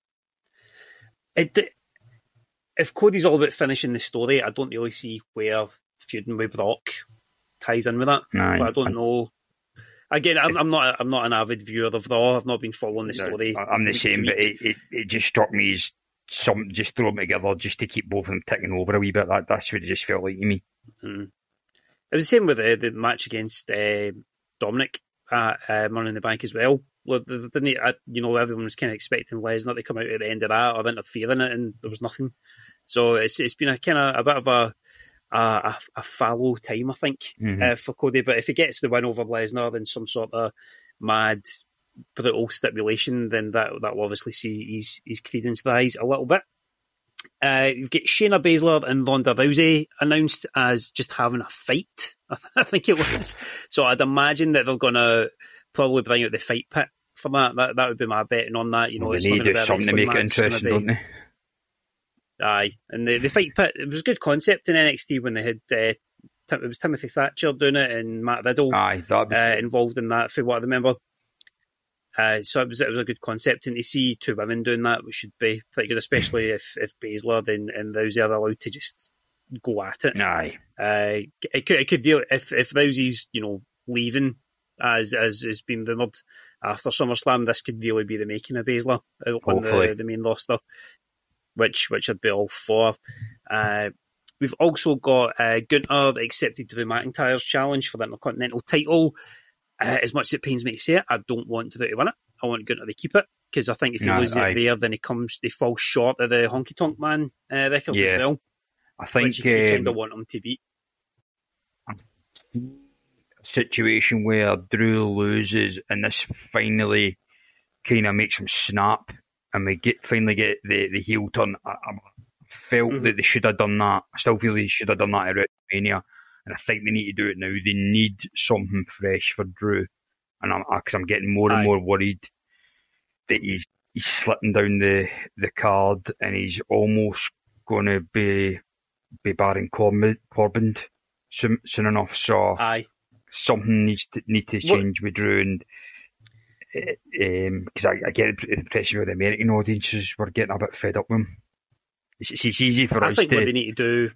It, if Cody's all about finishing the story, I don't really see where feuding with Brock ties in with that.
Aye.
But I don't know. Again, I'm, I'm not I'm not an avid viewer of Raw. I've not been following the
No,
story.
I- I'm the
week to
same, but
week.
it, it, it just struck me as some just throw them together just to keep both of them ticking over a wee bit. That that's what it just felt like to me.
Mm. It was the same with the, the match against uh, Dominic at uh, Money in the Bank as well. Well, they- they didn't, uh, you know, everyone was kind of expecting Lesnar to come out at the end of that or interfere in it, and there was nothing. So it's it's been a kind of a bit of a a, a fallow time, I think,
Mhm.
uh, for Cody. But if he gets the win over Lesnar in some sort of mad, brutal stipulation, then that that will obviously see his his credence rise a little bit. Uh, you've got Shayna Baszler and Ronda Rousey announced as just having a fight. I, th- I think it was. So I'd imagine that they're going to probably bring out the fight pit for that. That that would be my betting on that. You know,
Well,
it's
they
not
need
going
to
to
do
be a
something to
wrestling
make it
match. It's gonna
interesting,
be-
don't they?
Aye, and the, the fight pit, it was a good concept in N X T when they had, uh, Tim, it was Timothy Thatcher doing it and Matt Riddle
Aye, that'd be
uh, involved in that, for what I remember. Uh, so it was it was a good concept, and to see two women doing that, which should be pretty good, especially if if Baszler and, and Rousey are allowed to just go at it.
Aye.
Uh, it could it could deal if if Rousey's, you know, leaving as as has been rumoured after SummerSlam, this could really be the making of Baszler uh, on
Hopefully.
the, the main roster, which which I'd be all for. Uh, we've also got uh, Gunther accepted Drew McIntyre's challenge for the Intercontinental title. Uh, as much as it pains me to say it, I don't want Drew to win it. I want Gunther to keep it, because I think if he
No,
loses
aye.
it there, then he comes, they fall short of the Honky Tonk Man uh, record as
Yeah.
well,
I think
which you kind of
um,
want him to beat.
situation where Drew loses and this finally kind of makes him snap and we get finally get the, the heel turn. I, I felt
Mhm.
that they should have done that. I still feel they should have done that at WrestleMania, and I think they need to do it now. They need something fresh for Drew, and I'm because I'm getting more and
Aye.
more worried that he's he's slipping down the the card and he's almost going to be be Baron Corbin, Corbin soon, soon enough. So
Aye.
something needs to need to change what? with Drew, and because um, I, I get the impression with the American audiences were getting a bit fed up with him. It's, it's easy for
I
us
think
to.
what they need to do.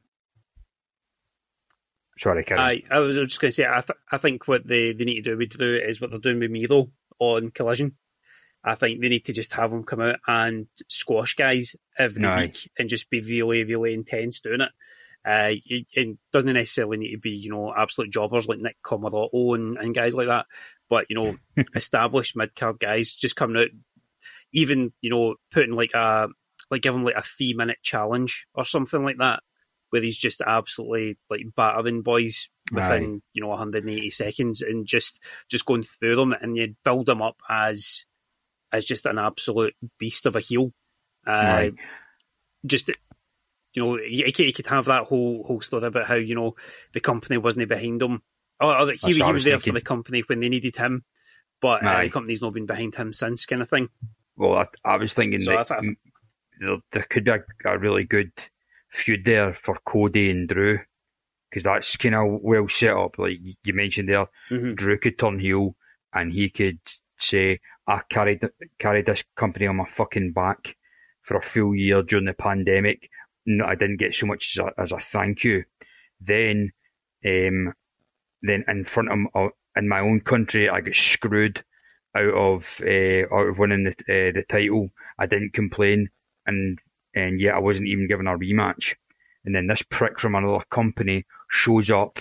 Sorry, Karen.
I I was just going to say I th- I think what they, they need to do would do is what they're doing with Miro on Collision. I think they need to just have him come out and squash guys every
Aye.
week and just be really, really intense doing it. Uh, it, it doesn't necessarily need to be, you know, absolute jobbers like Nick Comoroto and, and guys like that. But, you know, established mid-card guys just coming out, even, you know, putting like a, like give him like a three-minute challenge or something like that, where he's just absolutely like battering boys within, Aye. you know, one hundred eighty seconds and just, just going through them, and you build them up as, as just an absolute beast of a heel. Uh,
Right.
Just, you know, you, you could have that whole whole story about how, you know, the company wasn't behind him. Or, or that he, he was, was there thinking. for the company when they needed him, but uh, the company's not been behind him since, kind of thing.
Well, I, I was thinking so that I, I, there, there could be a, a really good feud there for Cody and Drew, because that's kind of well set up. Like you mentioned there,
mm-hmm.
Drew could turn heel and he could say, I carried carried this company on my fucking back for a full year during the pandemic. No, I didn't get so much as a, as a thank you. Then, um, then in front of uh, in my own country, I got screwed out of uh, out of winning the uh, the title. I didn't complain, and and yet I wasn't even given a rematch. And then this prick from another company shows up,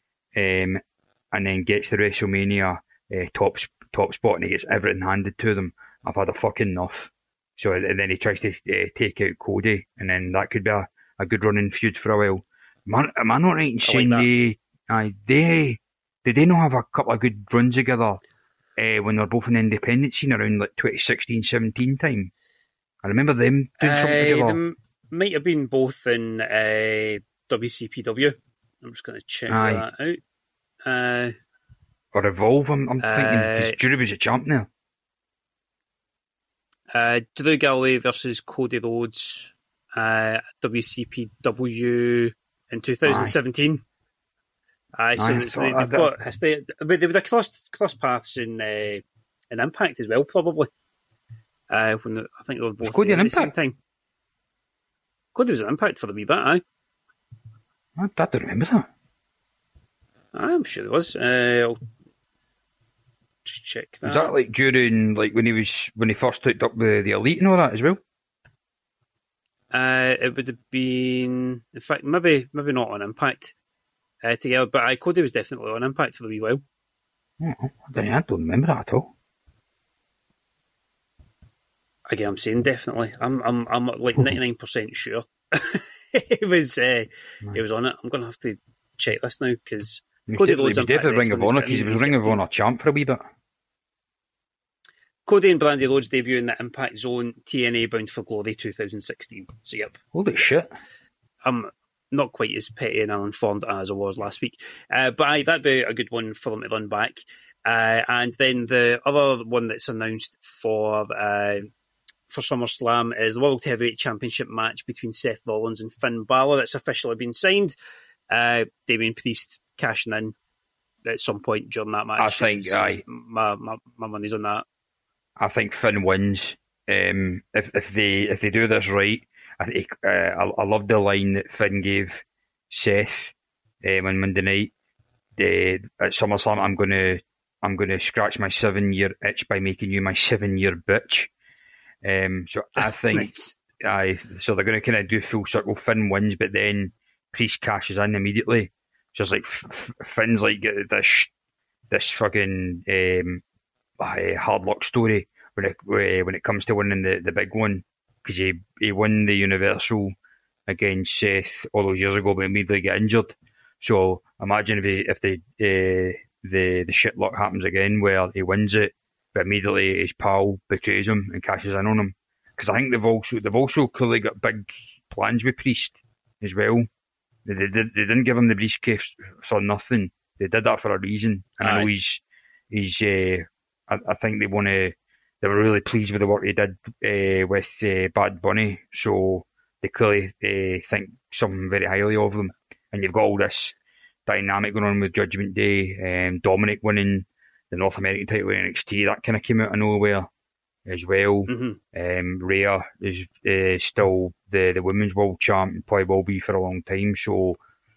um, and then gets the WrestleMania uh, top top spot, and he gets everything handed to them. I've had a fucking enough. So, and then he tries to uh, take out Cody, and then that could be a, a good running feud for a while. Man, am I not right in saying
like
they, uh, they, did they not have a couple of good runs together uh, when they were both in the independent scene around like twenty sixteen seventeen time? I remember them doing
uh,
something together.
They might have been both in uh, W C P W. I'm just going to check
Aye.
that out. Uh,
or Evolve, I'm, I'm
uh,
thinking. Jury was a champ now.
Uh, Drew Galloway versus Cody Rhodes, uh, W C P W in twenty seventeen. Aye, Aye so, Aye, so they, they've got history. But they would have crossed, crossed paths in uh, in Impact as well, probably. Uh, when the, I think they were both
Cody
at
an
the same time. Cody was an Impact for the wee bit, aye.
I, I don't remember that.
I'm sure it was. Uh, I'll just check that.
Was that like during, like when he was when he first hooked up with the Elite and all that as well?
Uh, it would have been, in fact, maybe maybe not on Impact uh, together, but I Cody was definitely on Impact for a wee while.
Oh, I, don't, I don't remember that at all.
Again, I'm saying definitely. I'm I'm I'm like ninety-nine percent sure it was uh, it was on it. I'm going to have to check this now because Cody Rhodes
Impact definitely Ring of Honor because he was Ring of Honor champ for a wee bit.
Cody and Brandy Rhodes debut in the Impact Zone T N A Bound for Glory twenty sixteen. So yep.
Holy shit.
I'm not quite as petty and uninformed as I was last week, uh, but aye, that'd be a good one for them to run back. Uh, and then the other one that's announced for. Uh, for SummerSlam is the World Heavyweight Championship match between Seth Rollins and Finn Balor that's officially been signed. Uh, Damian Priest cashing in at some point during that match.
I think
it's,
aye.
It's my, my my money's on that.
I think Finn wins. Um, if if they if they do this right, I think uh, I, I love the line that Finn gave Seth um, on Monday night. The, at SummerSlam, I'm gonna I'm gonna scratch my seven year itch by making you my seven year bitch. Um, so I think,
nice.
aye, so they're going to kind of do full circle. Finn wins, but then Priest cashes in immediately. So it's like F- Finn's like this, this fucking um, hard luck story when it when it comes to winning the, the big one, because he he won the Universal against Seth all those years ago, but immediately got injured. So imagine if he, if the uh, the the shit luck happens again where he wins it. But immediately his pal betrays him and cashes in on him. Because I think they've also they've also clearly got big plans with Priest as well. They, they, they didn't give him the briefcase for nothing. They did that for a reason. And Aye. I know he's he's. Uh, I, I think they want to. They were really pleased with the work he did uh, with uh, Bad Bunny. So they clearly they think something very highly of them. And you've got all this dynamic going on with Judgment Day, um, Dominic winning the North American title in N X T, that kind of came out of nowhere as well.
Mm-hmm.
Um, Rhea is uh, still the, the women's world champ and probably will be for a long time. So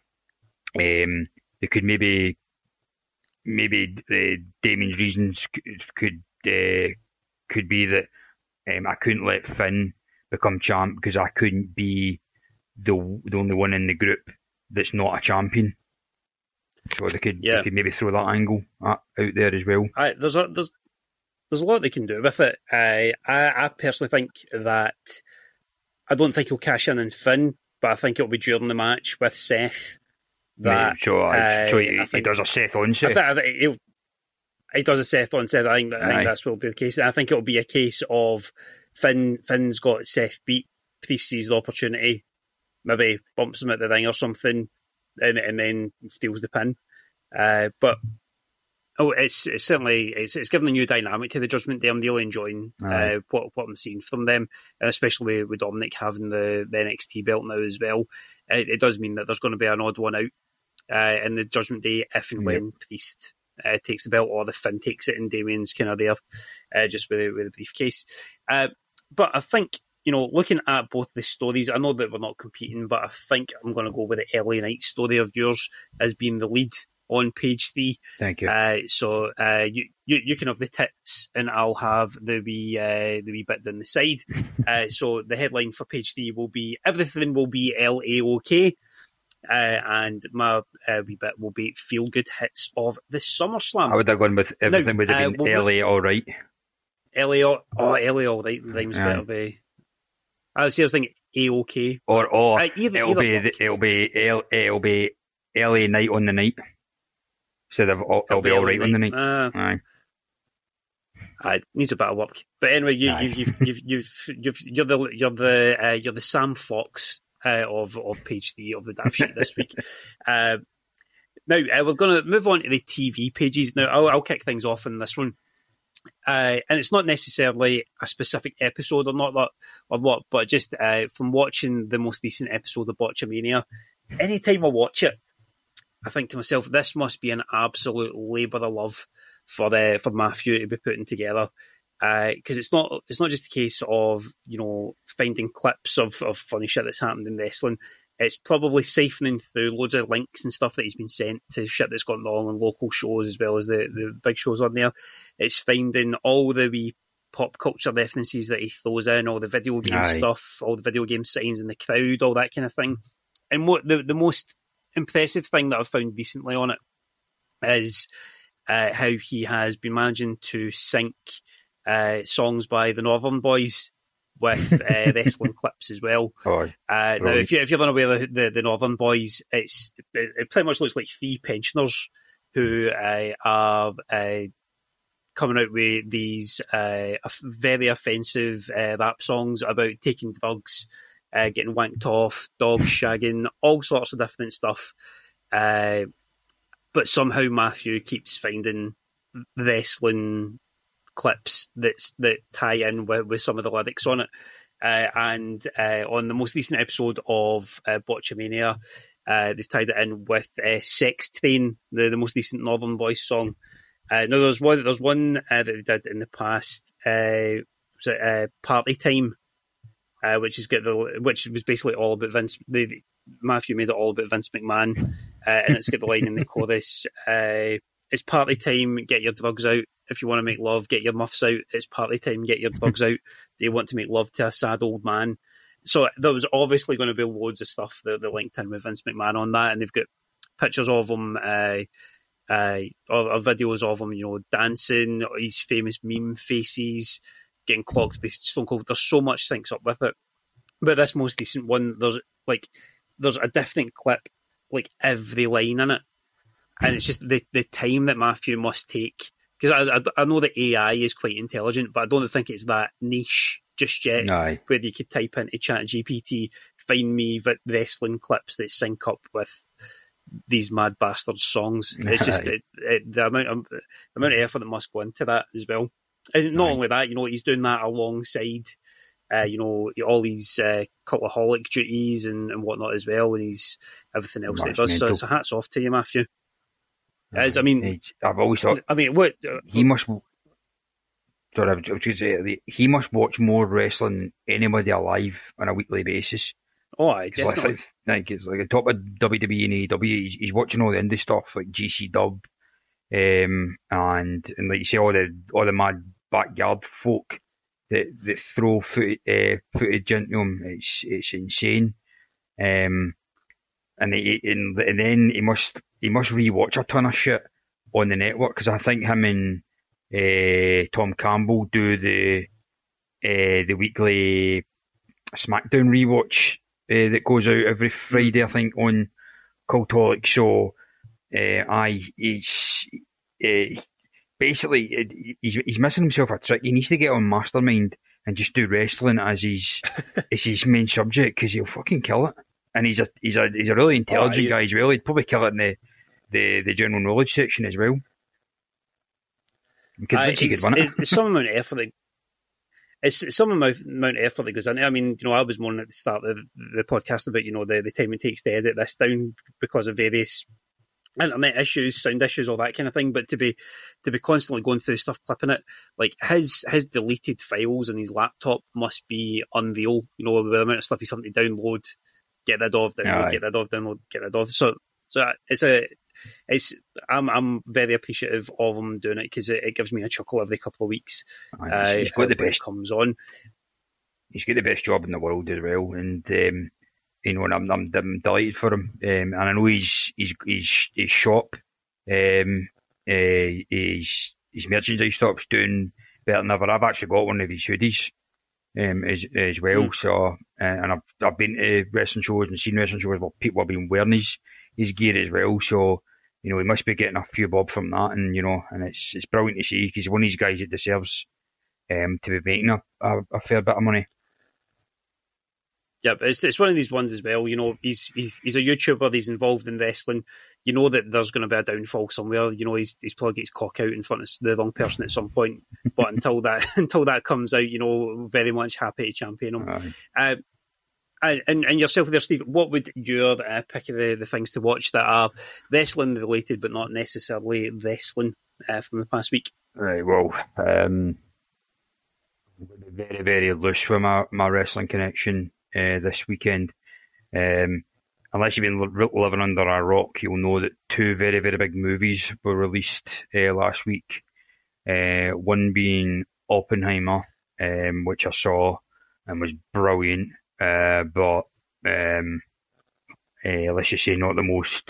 um, they could maybe maybe the Damien's reasons could uh, could be that um, I couldn't let Finn become champ because I couldn't be the the only one in the group that's not a champion. So they could,
yeah.
they could maybe throw that angle out there as well.
I, there's a there's there's a lot they can do with it. I I, I personally think that I don't think he'll cash in on Finn, but I think it'll be during the match with Seth. That
yeah, so, uh, so he,
I think,
he does a Seth on Seth.
I think, I think he'll, he does a Seth on Seth. I think, I think that's will be the case. And I think it'll be a case of Finn. Finn's got Seth beat. Priest sees the opportunity, maybe bumps him at the ring or something, and, and then steals the pin. Uh, but oh, it's, it's certainly it's it's given a new dynamic to the Judgment Day. I'm really enjoying uh, what what I'm seeing from them, and especially with, with Dominic having the, the N X T belt now as well. It, it does mean that there's going to be an odd one out uh, in the Judgment Day if and when yep. Priest uh, takes the belt or the Finn takes it and Damien's kind of there uh, just with, with a briefcase. Uh, but I think, you know, looking at both the stories, I know that we're not competing, but I think I'm going to go with the L A Knight story of yours as being the lead on page three.
Thank you.
Uh, so uh, you, you you can have the tits and I'll have the wee uh, the wee bit down the side. uh, so the headline for page three will be everything will be L A OK, uh, and my uh, wee bit will be feel good hits of the SummerSlam.
I would have gone with everything now, would have been uh, well, L A all right.
L A oh L A all right rhymes yeah. better be. I was thinking A OK
or or
uh, either,
it'll
either
be the, it'll be L it'll be L A Knight on the night. So they'll, it'll, it'll be all right on the night. Uh, Aye.
Aye, needs a bit of work. But anyway, you, you've, you've, you've, you've, you've, you're the you're the uh, you're the Sam Fox uh, of of page three of the Daft Sheet this week. Uh, now uh, we're going to move on to the T V pages. Now I'll, I'll kick things off in this one, uh, and it's not necessarily a specific episode or not that or what, but just uh, from watching the most recent episode of Botchamania. Anytime I watch it, I think to myself, this must be an absolute labour of love for uh, for Matthew to be putting together, because uh, it's not it's not just a case of, you know, finding clips of, of funny shit that's happened in wrestling. It's probably siphoning through loads of links and stuff that he's been sent to shit that's gone wrong on local shows as well as the, the big shows on there. It's finding all the wee pop culture references that he throws in, all the video game Aye. stuff, all the video game signs in the crowd, all that kind of thing. And what the the most impressive thing that I've found recently on it is uh, how he has been managing to sync uh, songs by the Northern Boys with uh, wrestling clips as well.
Oh,
uh, now, if, you, if you're unaware of the, the, the Northern Boys, it's it, it pretty much looks like three pensioners who uh, are uh, coming out with these uh, very offensive uh, rap songs about taking drugs, Uh, getting wanked off, dogs shagging, all sorts of different stuff. Uh, but somehow Matthew keeps finding wrestling clips that's, that tie in with, with some of the lyrics on it. Uh, and uh, on the most recent episode of uh, Botchamania, uh, they've tied it in with uh, Sex Train, the, the most recent Northern Boys song. Uh, now, there's one, there's one uh, that they did in the past, uh, was it, uh, Party Time, Uh, which is get the which was basically all about Vince. The, Matthew made it all about Vince McMahon, uh, and it's got the line in the chorus: uh, "It's party time. Get your drugs out. If you want to make love, get your muffs out. It's party time. Get your drugs out. Do you want to make love to a sad old man?" So there was obviously going to be loads of stuff that, that linked in with Vince McMahon on that, and they've got pictures of him, uh, uh, or, or videos of him, you know, dancing, his famous meme faces, getting clocked by Stone Cold. There's so much syncs up with it. But this most recent one, there's like there's a different clip, like every line in it, and it's just the, the time that Matthew must take, because I, I I know that A I is quite intelligent, but I don't think it's that niche just yet.
Aye.
Where you could type into ChatGPT, find me wrestling clips that sync up with these mad bastards songs. It's just it, it, the amount of the amount of effort that must go into that as well. And not Aye. only that, you know, he's doing that alongside uh, you know, all these uh, cultaholic duties and, and whatnot as well, and he's everything else that he does. So, so hats off to you, Matthew. As I mean,
I've always thought.
I mean, what uh,
he must. Sorry, I was going to say he must watch more wrestling than anybody alive on a weekly basis.
Oh, I definitely.
Like, like it's like a top of W W E and A E W. He's, he's watching all the indie stuff like G C Dub, um, and and like you say, all the all the mad backyard folk that that throw foot, uh, footage into him. It's it's insane. Um, and he, and and then he must he must rewatch a ton of shit on the network, because I think him and uh, Tom Campbell do the uh, the weekly SmackDown rewatch uh, that goes out every Friday, I think, on Cultaholic. So, uh, I he's uh, basically he's he's missing himself a trick. He needs to get on Mastermind and just do wrestling as his as his main subject, because he'll fucking kill it. And he's a he's a he's a really intelligent oh, guy as well. He'd probably kill it in the the, the general knowledge section as well.
Uh, it's, it's, it's some amount of effort that it's, it's some amount, amount of effort that goes into it. I mean, you know, I was moaning at the start of the, the podcast about, you know, the, the time it takes to edit this down because of various internet issues, sound issues, all that kind of thing. But to be to be constantly going through stuff, clipping it, like his his deleted files on his laptop must be unreal. You know, the amount of stuff he's having to download, get rid of, download, get rid of, download, get rid of. So, so it's a, it's. I'm, I'm very appreciative of him doing it, because it, it gives me a chuckle every couple of weeks.
Uh, he's got the best.
Comes on.
He's got the best job in the world as well, and um, you know, and I'm, I'm, I'm delighted for him. Um, and I know he's, he's, he's, his shop, um, uh, his, his merchandise shop's doing better than ever. I've actually got one of his hoodies. Um, as as well, mm. so uh, and I've I've been to wrestling shows and seen wrestling shows where people have been wearing his his gear as well. So you know, he must be getting a few bob from that, and you know, and it's it's brilliant to see, because he's one of these guys that deserves um to be making a, a, a fair bit of money.
Yeah, but it's it's one of these ones as well. You know, he's he's he's a YouTuber. He's involved in wrestling. You know that there's going to be a downfall somewhere. You know, he's he's probably got his cock out in front of the wrong person at some point. But until that until that comes out, you know, very much happy to champion him. Right. Uh, and and yourself there, Steve. What would your uh, pick of the, the things to watch that are wrestling related, but not necessarily wrestling uh, from the past week?
Right. Well, um, I'm going to be very very loose with my my wrestling connection. Uh, this weekend, um, unless you've been li- living under a rock, you'll know that two very, very big movies were released uh, last week. Uh, one being Oppenheimer, um, which I saw and was brilliant, uh, but um, uh, let's just say not the most,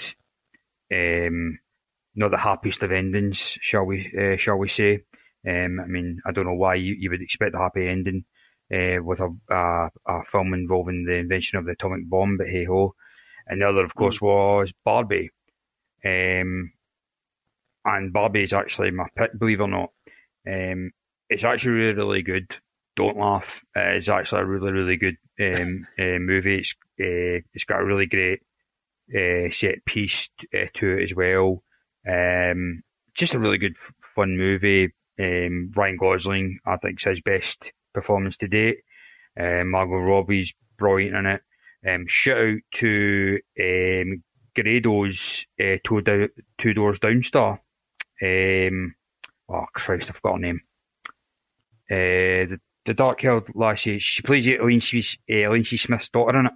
um, not the happiest of endings, shall we? Uh, shall we say? Um, I mean, I don't know why you, you would expect a happy ending Uh, with a, a a film involving the invention of the atomic bomb, but hey ho. And the other, of course, mm. was Barbie. Um, and Barbie is actually my pick, believe it or not. Um, it's actually really, really good. Don't laugh. Uh, it's actually a really, really good um, uh, movie. It's uh, it's got a really great uh, set piece uh, to it as well. Um, just a really good, fun movie. Um, Ryan Gosling, I think, is his best performance to date. Um, Margot Robbie's brilliant in it. Um, shout out to um, Grado's uh, two, do- two Doors Down star. Um, oh Christ, I forgot her name. Uh, the the dark haired lassie. She plays Lindsay uh, Lindsay Smith's daughter in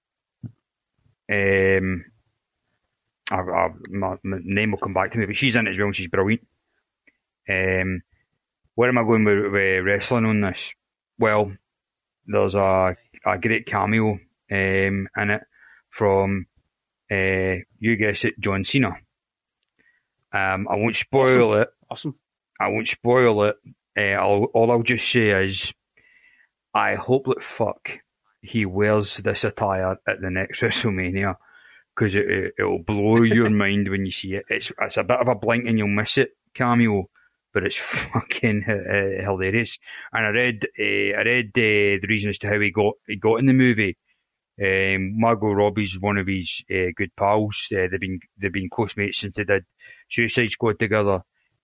it. Um, I, I, my, my name will come back to me, but she's in it as well, and she's brilliant. Um, where am I going with, with wrestling on this? Well, there's a a great cameo um, in it from, uh, you guess it, John Cena. Um, I won't spoil
awesome.
it.
Awesome.
I won't spoil it. Uh, I'll, all I'll just say is, I hope that fuck he wears this attire at the next WrestleMania, because it, it, it'll blow your mind when you see it. It's it's a bit of a blink and you'll miss it cameo, but it's fucking uh, hilarious. And I read, uh, I read uh, the reason as to how he got he got in the movie. Um, Margot Robbie's one of his uh, good pals. Uh, they've been they've been close mates since they did Suicide Squad together.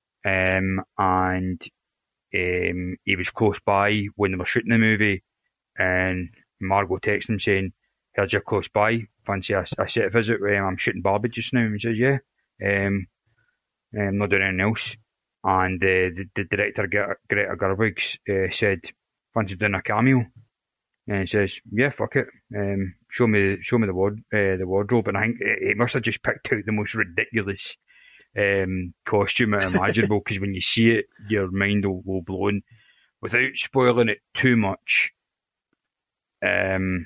Um, and um, he was close by when they were shooting the movie, and Margot texts him saying, heard you're close by, fancy a, a set visit where I'm shooting Barbie just now. And he says, yeah, um, I'm not doing anything else. And uh, the, the director, Greta Gerwig, uh, said, fancy doing a cameo. And he says, yeah, fuck it. Um, show me show me the ward, uh, the wardrobe. And I think he must have just picked out the most ridiculous um, costume imaginable, because when you see it, your mind will, will blow. And without spoiling it too much, um,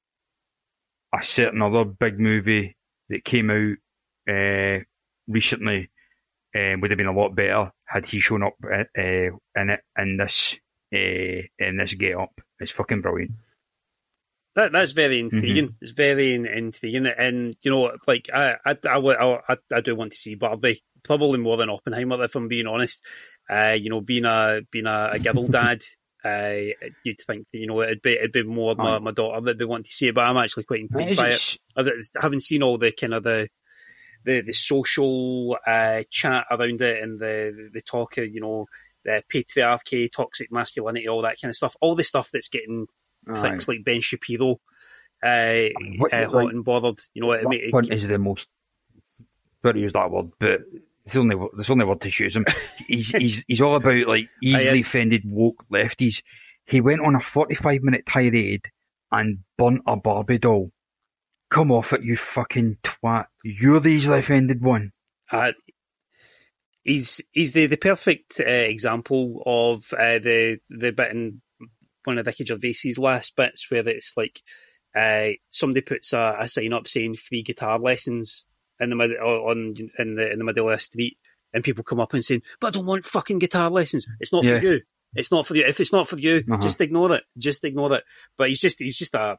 a certain other big movie that came out uh, recently uh, would have been a lot better had he shown up uh, in it in this uh, in this get up. It's fucking brilliant.
That that's very intriguing. Mm-hmm. It's very intriguing, and you know, like I, I, I, I, I do want to see Barbie, probably more than Oppenheimer, if I'm being honest. Uh, you know, being a being a, a girl dad, uh, you'd think that, you know, it'd be it'd be more oh. my, my daughter that'd be wanting to see it, but I'm actually quite intrigued by it. I haven't seen all the kind of the the the social uh, chat around it, and the the talk of, you know, the patriarchy, toxic masculinity, all that kind of stuff. All the stuff that's getting Aye. things like Ben Shapiro uh, what, uh, hot like, and bothered. You know,
what
it,
point is the most? Sorry to use that word, but it's the only there's only word to choose him. he's he's he's all about like easily offended woke lefties. He went on a forty-five minute tirade and burnt a Barbie doll. Come off it, you fucking twat! You're the easily offended one.
Uh, he's he's the, the perfect uh, example of uh, the the bit in one of Ricky Gervais's last bits where it's like uh, somebody puts a, a sign up saying free guitar lessons in the middle on in the in the middle of the street, and people come up and saying, "But I don't want fucking guitar lessons. It's not yeah. for you. It's not for you. If it's not for you, uh-huh. just ignore it. Just ignore it." But he's just he's just a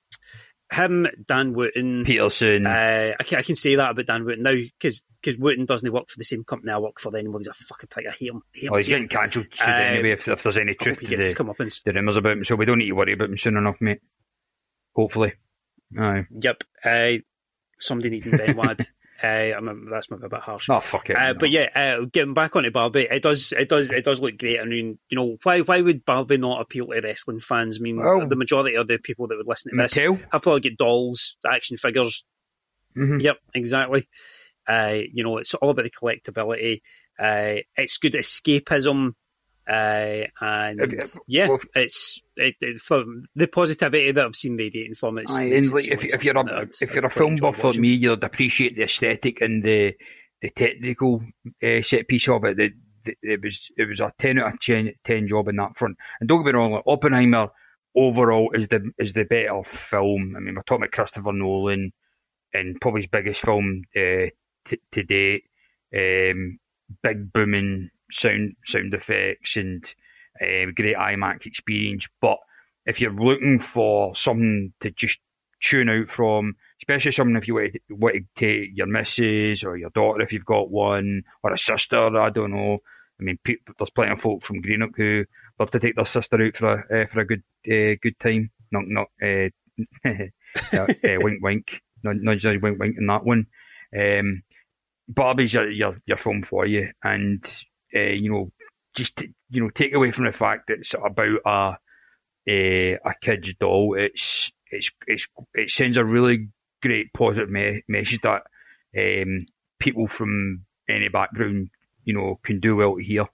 him, Dan Wooten,
Peterson.
Uh, I can I can say that about Dan Wooten now because because Wooten doesn't work for the same company I work for anymore. He's a fucking prick. I hate him. Hate him
oh, he's getting cancelled uh, anyway. If, if there's any truth to the, the rumours about him, so we don't need to worry about him soon enough, mate. Hopefully. Aye.
Yep. Uh, somebody needing Ben Wad. Uh, I mean, that's maybe a bit harsh.
Oh fuck it!
Uh,
no.
But yeah, uh, getting back onto Barbie, it does, it does, it does look great. I mean, you know, why, why would Barbie not appeal to wrestling fans? I mean, well, the majority of the people that would listen to
Mattel.
this have probably get dolls, action figures.
Mm-hmm.
Yep, exactly. Uh, you know, it's all about the collectability. Uh, it's good escapism. Uh, and
okay.
yeah,
well,
it's it, it, from the positivity that I've seen radiating from it.
Aye, and like, if, if you're a if you're a film buff like me, you'll appreciate the aesthetic and the the technical uh, set piece of it. The, the, it was it was a ten out of ten, ten job in that front. And don't get me wrong, like, Oppenheimer overall is the is the better film. I mean, we're talking about Christopher Nolan and probably his biggest film uh, t- to date. Um, big booming sound sound effects and uh, great IMAX experience. But if you're looking for something to just tune out from, especially something if you want to, want to take your missus or your daughter if you've got one, or a sister, I don't know. I mean, people, there's plenty of folk from Greenock who love to take their sister out for a uh, for a good uh, good time. Not not uh, uh, wink wink, not not just wink wink in that one. Um, Barbie's your, your your film for you, and uh, you know, just you know, take away from the fact that it's about a a, a kid's doll. It's it's it's it sends a really great positive me- message that um, people from any background, you know, can do well to hear.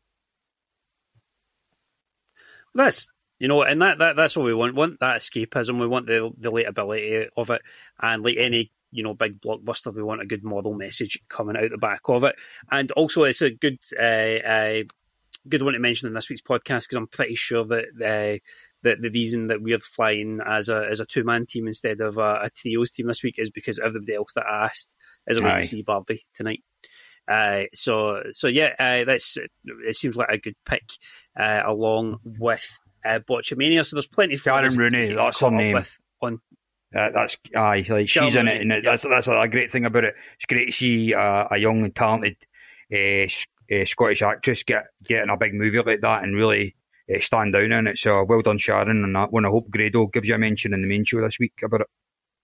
That's you know, and that, that that's what we want. We want that escapism. We want the the relatability of it, and like any, you know, big blockbuster, we want a good moral message coming out the back of it. And also, it's a good uh, uh, good one to mention in this week's podcast, because I'm pretty sure that uh, that the reason that we're flying as a as a two man team instead of a, a trios team this week is because everybody else that asked is going to see Barbie tonight. Uh, so so yeah, uh, that's it. Seems like a good pick uh, along with uh, Botchamania. So there's plenty of
Sharon Rooney, that's her name. With on. Uh, that's aye, like Sharon she's in it, and it, that's that's a great thing about it. It's great to see uh, a young and talented uh, uh, Scottish actress get get in a big movie like that and really uh, stand down in it. So well done, Sharon, and that one. I hope Grado gives you a mention in the main show this week about it.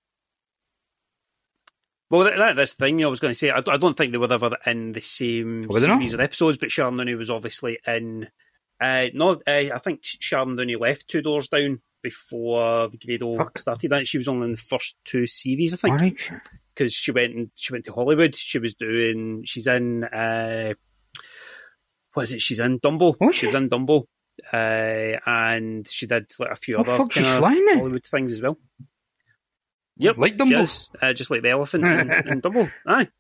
Well, that, that this thing I was going to say, I, I don't think they were ever in the same
oh,
series of episodes, but Sharon Rooney was obviously in. Uh, no, uh, I think Sharon Rooney left Two Doors Down before Grado Fuck. started that. She was only in the first two series, I think, because she went and she went to Hollywood. She was doing. She's in. Uh, what is it? She's in Dumbo. Oh, she was in Dumbo, uh, and she did like a few
oh,
other
fuck,
kind of Hollywood things as well. Yep,
like Dumbo,
is, uh, just like the elephant in, in Dumbo. Aye.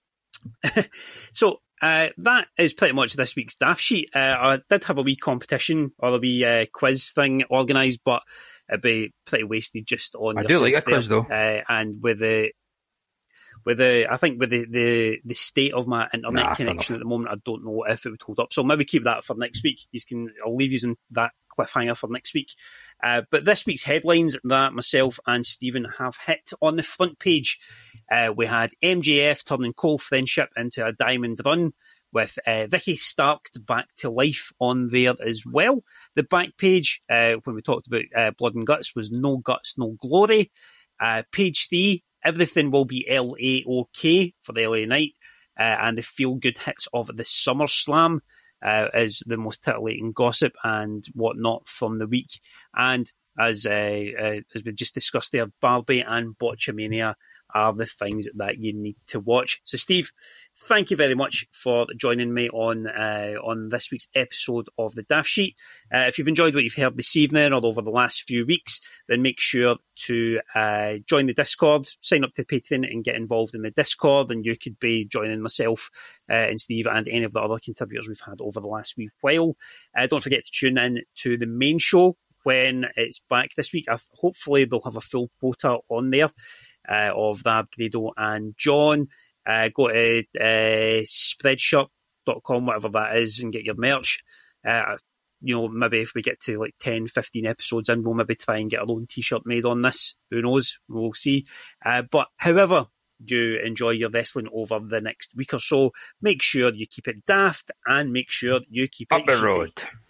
So. Uh, that is pretty much this week's Daft Sheet. Uh, I did have a wee competition or a wee uh, quiz thing organised, but it'd be pretty wasted just on.
I do like a quiz though,
uh, and with the with the I think with the, the, the state of my internet nah, connection at the moment, I don't know if it would hold up. So maybe keep that for next week. You can I'll leave you in that cliffhanger for next week. Uh, but this week's headlines that myself and Stephen have hit on the front page. Uh, we had M J F turning cold friendship into a diamond run with uh, Ricky Stark back to life on there as well. The back page, uh, when we talked about uh, Blood and Guts, was No Guts, No Glory. Uh, page three, everything will be L A OK for the L A Knight. Uh, and the feel-good hits of the SummerSlam uh, is the most titillating gossip and whatnot from the week. And as, uh, uh, as we just discussed there, Barbie and Botchamania are the things that you need to watch. So, Steve, thank you very much for joining me on uh, on this week's episode of the Daft Sheet. Uh, if you've enjoyed what you've heard this evening or over the last few weeks, then make sure to uh, join the Discord, sign up to Patreon and get involved in the Discord, and you could be joining myself uh, and Steve and any of the other contributors we've had over the last wee while. Uh, don't forget to tune in to the main show when it's back this week. I've, hopefully they'll have a full quota on there. Uh, of Rab, Grado and John. Uh, go to uh, spreadshop dot com, whatever that is, and get your merch. Uh, you know, maybe if we get to like ten, fifteen episodes in, we'll maybe try and get our own t-shirt made on this. Who knows? We'll see. Uh, but however you enjoy your wrestling over the next week or so, make sure you keep it daft and make sure you keep
Up
it
the
shitty.
road.